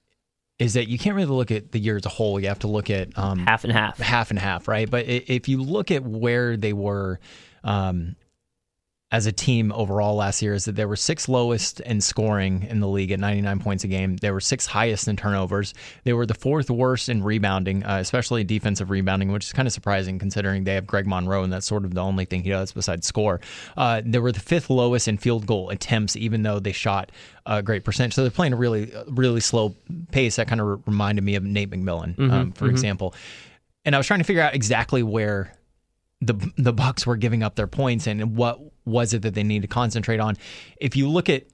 is that you can't really look at the year as a whole. You have to look at um, Half and half. half and half, right? But i- if you look at where they were um, as a team overall last year, is that they were sixth lowest in scoring in the league at ninety-nine points a game. They were sixth highest in turnovers. They were the fourth worst in rebounding, uh, especially defensive rebounding, which is kind of surprising considering they have Greg Monroe, and that's sort of the only thing he does besides score. Uh, they were the fifth lowest in field goal attempts, even though they shot a great percentage. So they're playing a really, really slow pace. That kind of reminded me of Nate McMillan, Mm-hmm, um, for example. And I was trying to figure out exactly where the the Bucks were giving up their points and what was it that they need to concentrate on. If you look at,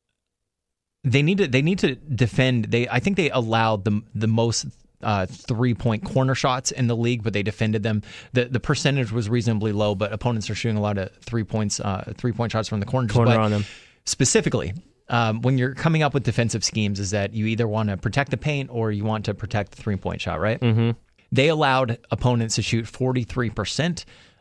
they need to they need to defend. They I think they allowed the the most uh, three point corner shots in the league, but they defended them. the The percentage was reasonably low, but opponents are shooting a lot of three points uh, three point shots from the corner. Corner but on them. Specifically, um, when you're coming up with defensive schemes, is that you either want to protect the paint or you want to protect the three point shot, right? Mm-hmm. They allowed opponents to shoot forty-three percent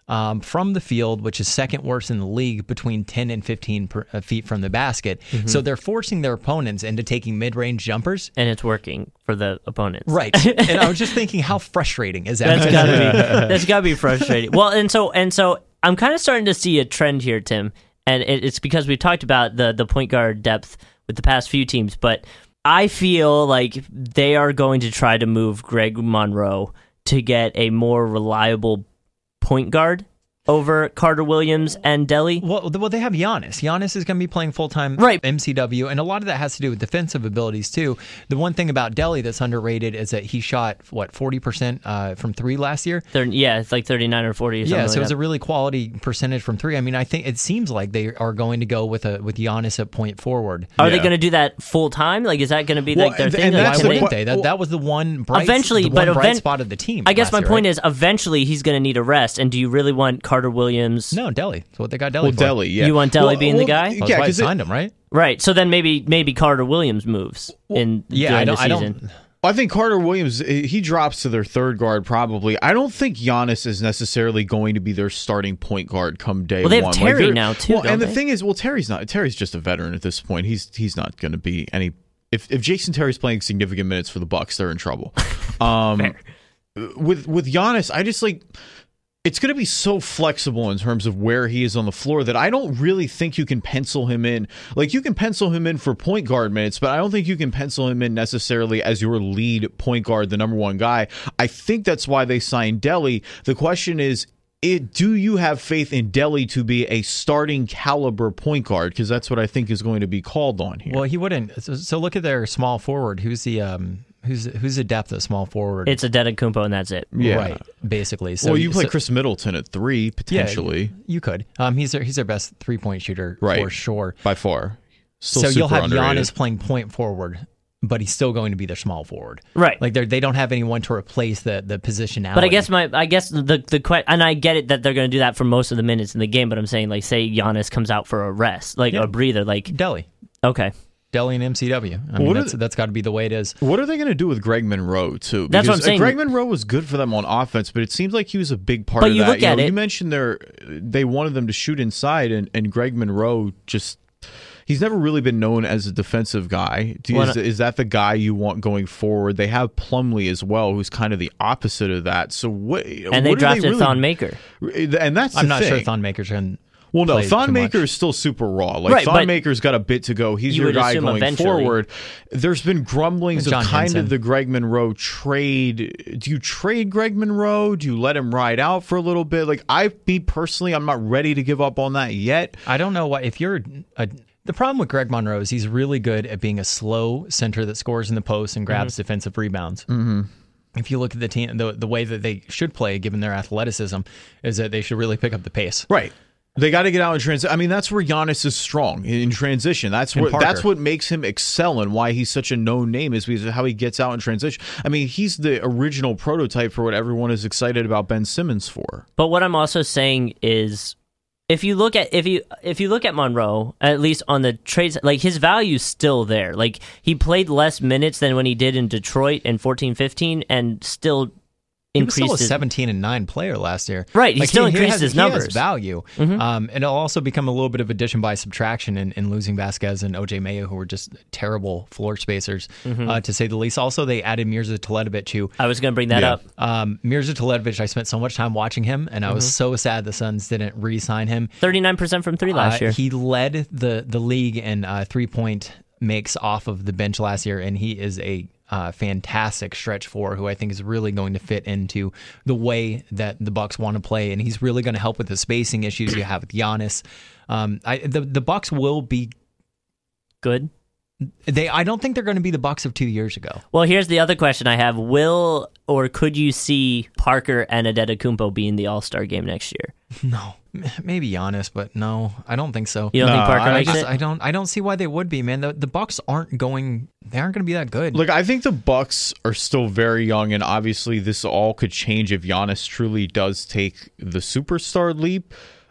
um, from the field, which is second worst in the league, between ten and fifteen per, uh, feet from the basket. Mm-hmm. So they're forcing their opponents into taking mid-range jumpers. And it's working for the opponents. Right. And I was just thinking, how frustrating is that? That's gotta be, that's gotta be frustrating. Well, and so, and so I'm kind of starting to see a trend here, Tim, and it, it's because we talked about the, the point guard depth with the past few teams, but I feel like they are going to try to move Greg Monroe to get a more reliable point guard over Carter Williams and Delly. Well, well, they have Giannis. Giannis is going to be playing full-time right. M C W, and a lot of that has to do with defensive abilities, too. The one thing about Delly that's underrated is that he shot, what, forty percent uh, from three last year? They're, yeah, it's like thirty-nine or forty or something Yeah, so like it's that. a really quality percentage from three. I mean, I think it seems like they are going to go with a with Giannis at point forward. Are yeah. they going to do that full-time? Like, is that going to be well, like their and, thing? And like, that's Why what, wouldn't they? That, that was the one bright, eventually, the but one bright event- spot of the team. I guess my year, point right? is, eventually, he's going to need a rest, and do you really want Carter Williams... No, Delly. That's what they got Delly well, for. Delly, yeah. You want Delly well, being well, the guy? Well, yeah, because because signed him, right? Right. So then maybe maybe Carter Williams moves in Yeah, during I don't. the I season. don't. I think Carter Williams, he drops to their third guard probably. I don't think Giannis is necessarily going to be their starting point guard come day Well, they have one. Terry like now, too, Well, don't and the they? thing is, well, Terry's not. Terry's just a veteran at this point. He's he's not going to be any. If if Jason Terry's playing significant minutes for the Bucks, they're in trouble. Um, with with Giannis, I just like. It's going to be so flexible in terms of where he is on the floor that I don't really think you can pencil him in. Like, you can pencil him in for point guard minutes, but I don't think you can pencil him in necessarily as your lead point guard, the number one guy. I think that's why they signed Delly. The question is, it, do you have faith in Delly to be a starting caliber point guard? Because that's what I think is going to be called on here. Well, he wouldn't. So, so look at their small forward. Who's the um, who's who's the depth of small forward? It's a Antetokounmpo, and that's it. Yeah. Right, basically. So, well, you play so, Chris Middleton at three, potentially. Yeah, you could. Um, he's their, he's their best three point shooter right. for sure, by far. Still so you'll have underrated. Giannis playing point forward, but he's still going to be their small forward. Right. Like they they don't have anyone to replace the the positionality. But I guess my I guess the the que- and I get it that they're going to do that for most of the minutes in the game. But I'm saying, like, say Giannis comes out for a rest, like Yeah. a breather, like Delly. Okay. Delly and M C W. I mean, What are that's the- that's got to be the way it is. What are they going to do with Greg Monroe, too? That's what I'm Because, uh, saying. Greg Monroe was good for them on offense, but it seems like he was a big part But of you that. look at know, it- You mentioned their, they wanted them to shoot inside, and, and Greg Monroe just... He's never really been known as a defensive guy. Do you, Well, is, is that the guy you want going forward? They have Plumlee as well, who's kind of the opposite of that. So what? And they what are drafted really, Thon Maker. And that's I'm the not thing. sure Thon Maker's going. Well, no, play Thon too Maker much. is still super raw. Like Right, Thon but Maker's got a bit to go. He's you your would guy assume going eventually. forward. There's been grumblings John of kind Henson. of the Greg Monroe trade. Do you trade Greg Monroe? Do you let him ride out for a little bit? Like I, me personally, I'm not ready to give up on that yet. I don't know what if you're a. The problem with Greg Monroe is he's really good at being a slow center that scores in the post and grabs Mm-hmm. defensive rebounds. Mm-hmm. If you look at the team, the the way that they should play, given their athleticism, is that they should really pick up the pace. Right. They got to get out in transition. I mean, that's where Giannis is strong in transition. That's And what Parker. that's what makes him excel and why he's such a known name is because of how he gets out in transition. I mean, he's the original prototype for what everyone is excited about Ben Simmons for. But what I'm also saying is, if you look at if you if you look at Monroe, at least on the trades, like his value's still there. Like he played less minutes than when he did in Detroit in fourteen fifteen, and still He was increased still a his seventeen and nine player last year. Right, he still increased has, his he has numbers. value. Mhm. Um, and it'll also become a little bit of addition by subtraction in, in losing Vasquez and O J Mayo, who were just terrible floor spacers, Mhm. uh, to say the least. Also, they added Mirza Teletovic, who I was going to bring that Yeah. up. um, Mirza Teletovic, I spent so much time watching him, and I was Mhm. so sad the Suns didn't re-sign him. thirty-nine percent from three last Uh, year. He led the the league in uh, three point makes off of the bench last year, and he is a uh, fantastic stretch four who I think is really going to fit into the way that the Bucks want to play, and he's really going to help with the spacing issues you have with Giannis. Um, I, the the Bucks will be Good. They, I don't think they're going to be the Bucks of two years ago. Well, here's the other question I have: Will or could you see Parker and Antetokounmpo be in the All Star game next year? No, maybe Giannis, but no, I don't think so. You don't think No, Parker I makes just it? I don't I don't see why they would be, man. The the Bucks aren't going they aren't going to be that good. Look, I think the Bucks are still very young, and obviously this all could change if Giannis truly does take the superstar leap.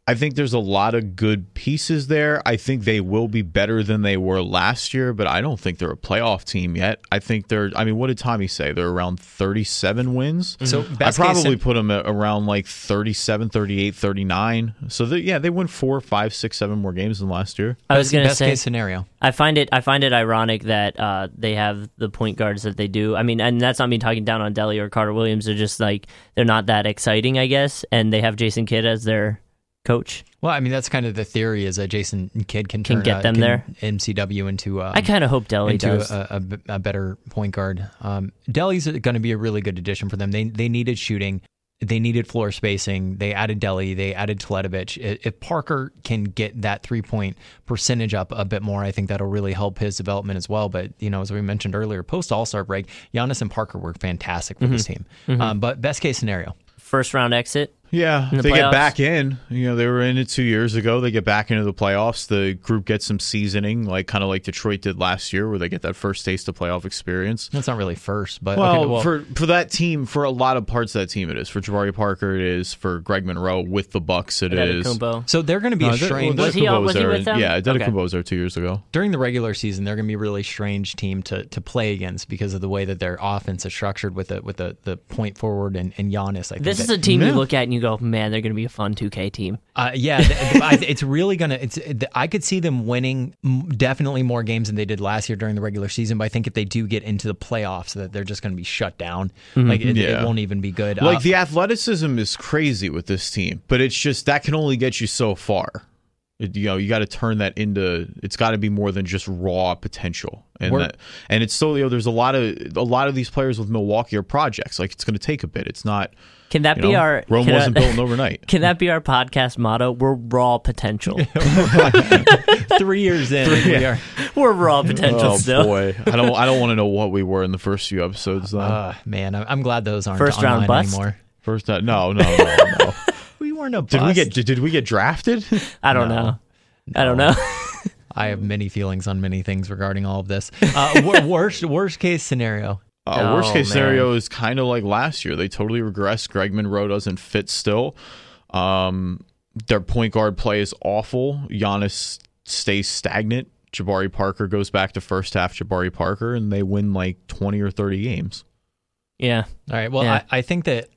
I think there's a lot of good pieces there. I think they will be better than they were last year, but I don't think they're a playoff team yet. I think they're, I mean, what did Tommy say? They're around thirty-seven wins. So I best probably case, put them at around like thirty-seven, thirty-eight, thirty-nine. So they, yeah, they win four, five, six, seven more games than last year. I was going to best say, case scenario. I find it I find it ironic that uh, they have the point guards that they do. I mean, and that's not me talking down on Delly or Carter Williams. They're just like, they're not that exciting, I guess. And they have Jason Kidd as their coach. Well, I mean, that's kind of the theory, is that Jason Kidd can, Can turn, get uh, them can there. M C W into um, I kind of hope Delly into does. a, a, a better point guard. Um, Delly's going to be a really good addition for them. They they needed shooting. They needed floor spacing. They added Delly. They added Teletovic. If Parker can get that three-point percentage up a bit more, I think that'll really help his development as well. But, you know, as we mentioned earlier, post-All-Star break, Giannis and Parker were fantastic for Mm-hmm. this team. Mm-hmm. Um, but best case scenario. First round exit. Yeah, In the they playoffs? get back in. You know, they were in it two years ago. They get back into the playoffs. The group gets some seasoning, like kind of like Detroit did last year, where they get that first taste of playoff experience. That's not really first, but Well, okay, well for for that team, for a lot of parts of that team, it is. For Jabari Parker, it is. For Greg Monroe with the Bucks, it is. Antetokounmpo. so they're going to be No, a De- strange well, Was he- Antetokounmpo was he there. with them? Yeah, Okay. Antetokounmpo was there two years ago. during the regular season. They're going to be a really strange team to to play against because of the way that their offense is structured with the with the, the point forward and, and Giannis. I think This that, is a team Yeah. you look at and you go, man, they're going to be a fun two K team. Uh, yeah, th- th- I, it's really gonna. It's. I could see them winning m- definitely more games than they did last year during the regular season. But I think if they do get into the playoffs, that they're just going to be shut down. Like it, Yeah. it won't even be good. Like Uh, the athleticism is crazy with this team, but it's just that can only get you so far. It, you know, you got to turn that into. It's got to be more than just raw potential, and We're- that, and it's still. You know, there's a lot of a lot of these players with Milwaukee are projects. Like it's going to take a bit. It's not. Can that You be know, our Rome can wasn't I- built overnight. Can that be our podcast motto? We're raw potential. three years in, we are. We're raw potential Oh still. boy, I don't. I don't want to know what we were in the first few episodes. Though. Uh, man, I- I'm glad those aren't First round online bust? anymore. First, uh, no, no, no, no. We weren't a bust. Did we get? Did, did we get drafted? I don't No. know. I don't know. I have many feelings on many things regarding all of this. Uh, wor- worst worst case scenario. Uh, worst Oh, case man. scenario is kind of like last year. They totally regressed. Greg Monroe doesn't fit still. Um, their point guard play is awful. Giannis stays stagnant. Jabari Parker goes back to first half Jabari Parker, and they win like twenty or thirty games. Yeah. All right. Well, Yeah. I, I think that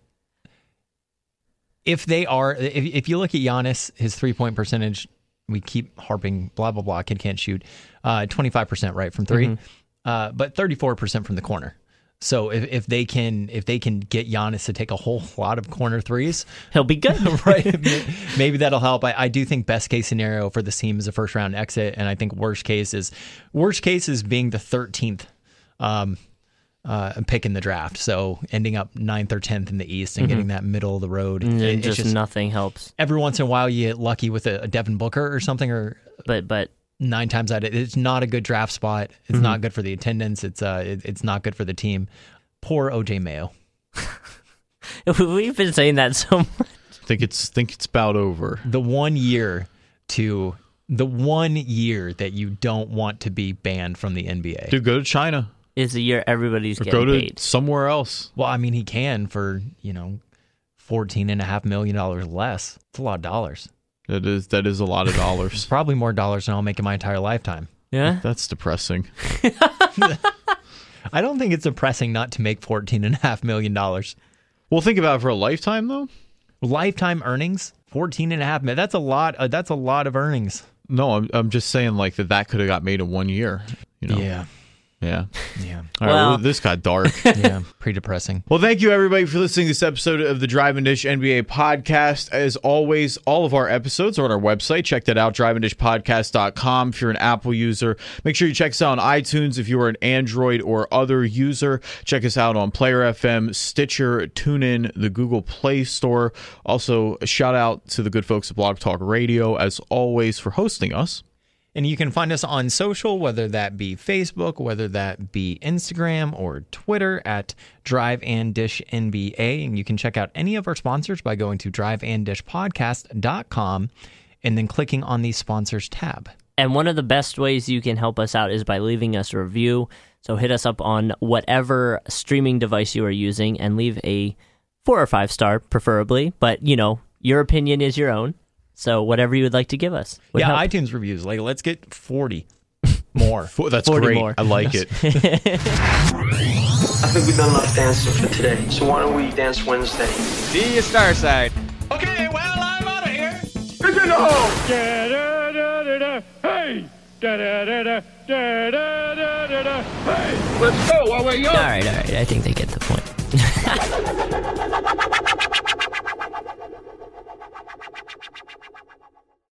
if they are, if, if you look at Giannis, his three point percentage, we keep harping, blah, blah, blah, kid can't shoot, uh, twenty-five percent right from three, Mm-hmm. uh, but thirty-four percent from the corner. So if, if they can if they can get Giannis to take a whole lot of corner threes, He'll be good. right? Maybe that'll help. I, I do think best case scenario for this team is a first round exit, and I think worst case is worst case is being the thirteenth um, uh, pick in the draft. So ending up ninth or tenth in the East and getting that middle of the road. And It- just, it's just nothing helps. every once in a while you get lucky with a, a Devin Booker or something, or But but nine times out of it's not a good draft spot. It's not good for the attendance. It's uh it, it's not good for the team. Poor O J Mayo. we've been saying that so much. Think it's think it's about over. The one year to the one year that you don't want to be banned from the N B A. Dude, go to China Is the year everybody's or getting go to paid. somewhere else. Well, I mean, he can for, you know, fourteen and a half million dollars less. It's a lot of dollars. That is that is a lot of dollars. Probably more dollars than I'll make in my entire lifetime. Yeah. That's depressing. I don't think it's depressing not to make fourteen and a half million dollars. Well, think about it for a lifetime though. Lifetime earnings, fourteen and a half million. That's a lot. Uh, that's a lot of earnings. No, I'm I'm just saying like that that could have got made in one year. You know. Yeah. Yeah. Yeah. All right, Well- well, this got dark. Yeah. Pretty depressing. Well, thank you everybody for listening to this episode of the Drive and Dish N B A podcast. As always, all of our episodes are on our website. Check that out, drive and dish podcast dot com. If you're an Apple user, make sure you check us out on iTunes. If you are an Android or other user, check us out on Player F M, Stitcher, TuneIn, the Google Play Store. Also, a shout out to the good folks at Blog Talk Radio, as always, for hosting us. And you can find us on social, whether that be Facebook, whether that be Instagram or Twitter at Drive and Dish N B A. And you can check out any of our sponsors by going to drive and dish podcast dot com and then clicking on the sponsors tab. And one of the best ways you can help us out is by leaving us a review. So hit us up on whatever streaming device you are using and leave a four or five star, preferably. But, you know, your opinion is your own. So whatever you would like to give us. would Yeah, help. iTunes reviews. Like, let's get forty more. Fo- That's forty great. more. I like it. I think we've done enough dancing for today. So why don't we dance Wednesday? See you, Starside. Okay, well, I'm out of here. Good to know. Hey! Hey! Let's go while we're young. All right, all right. I think they get the point.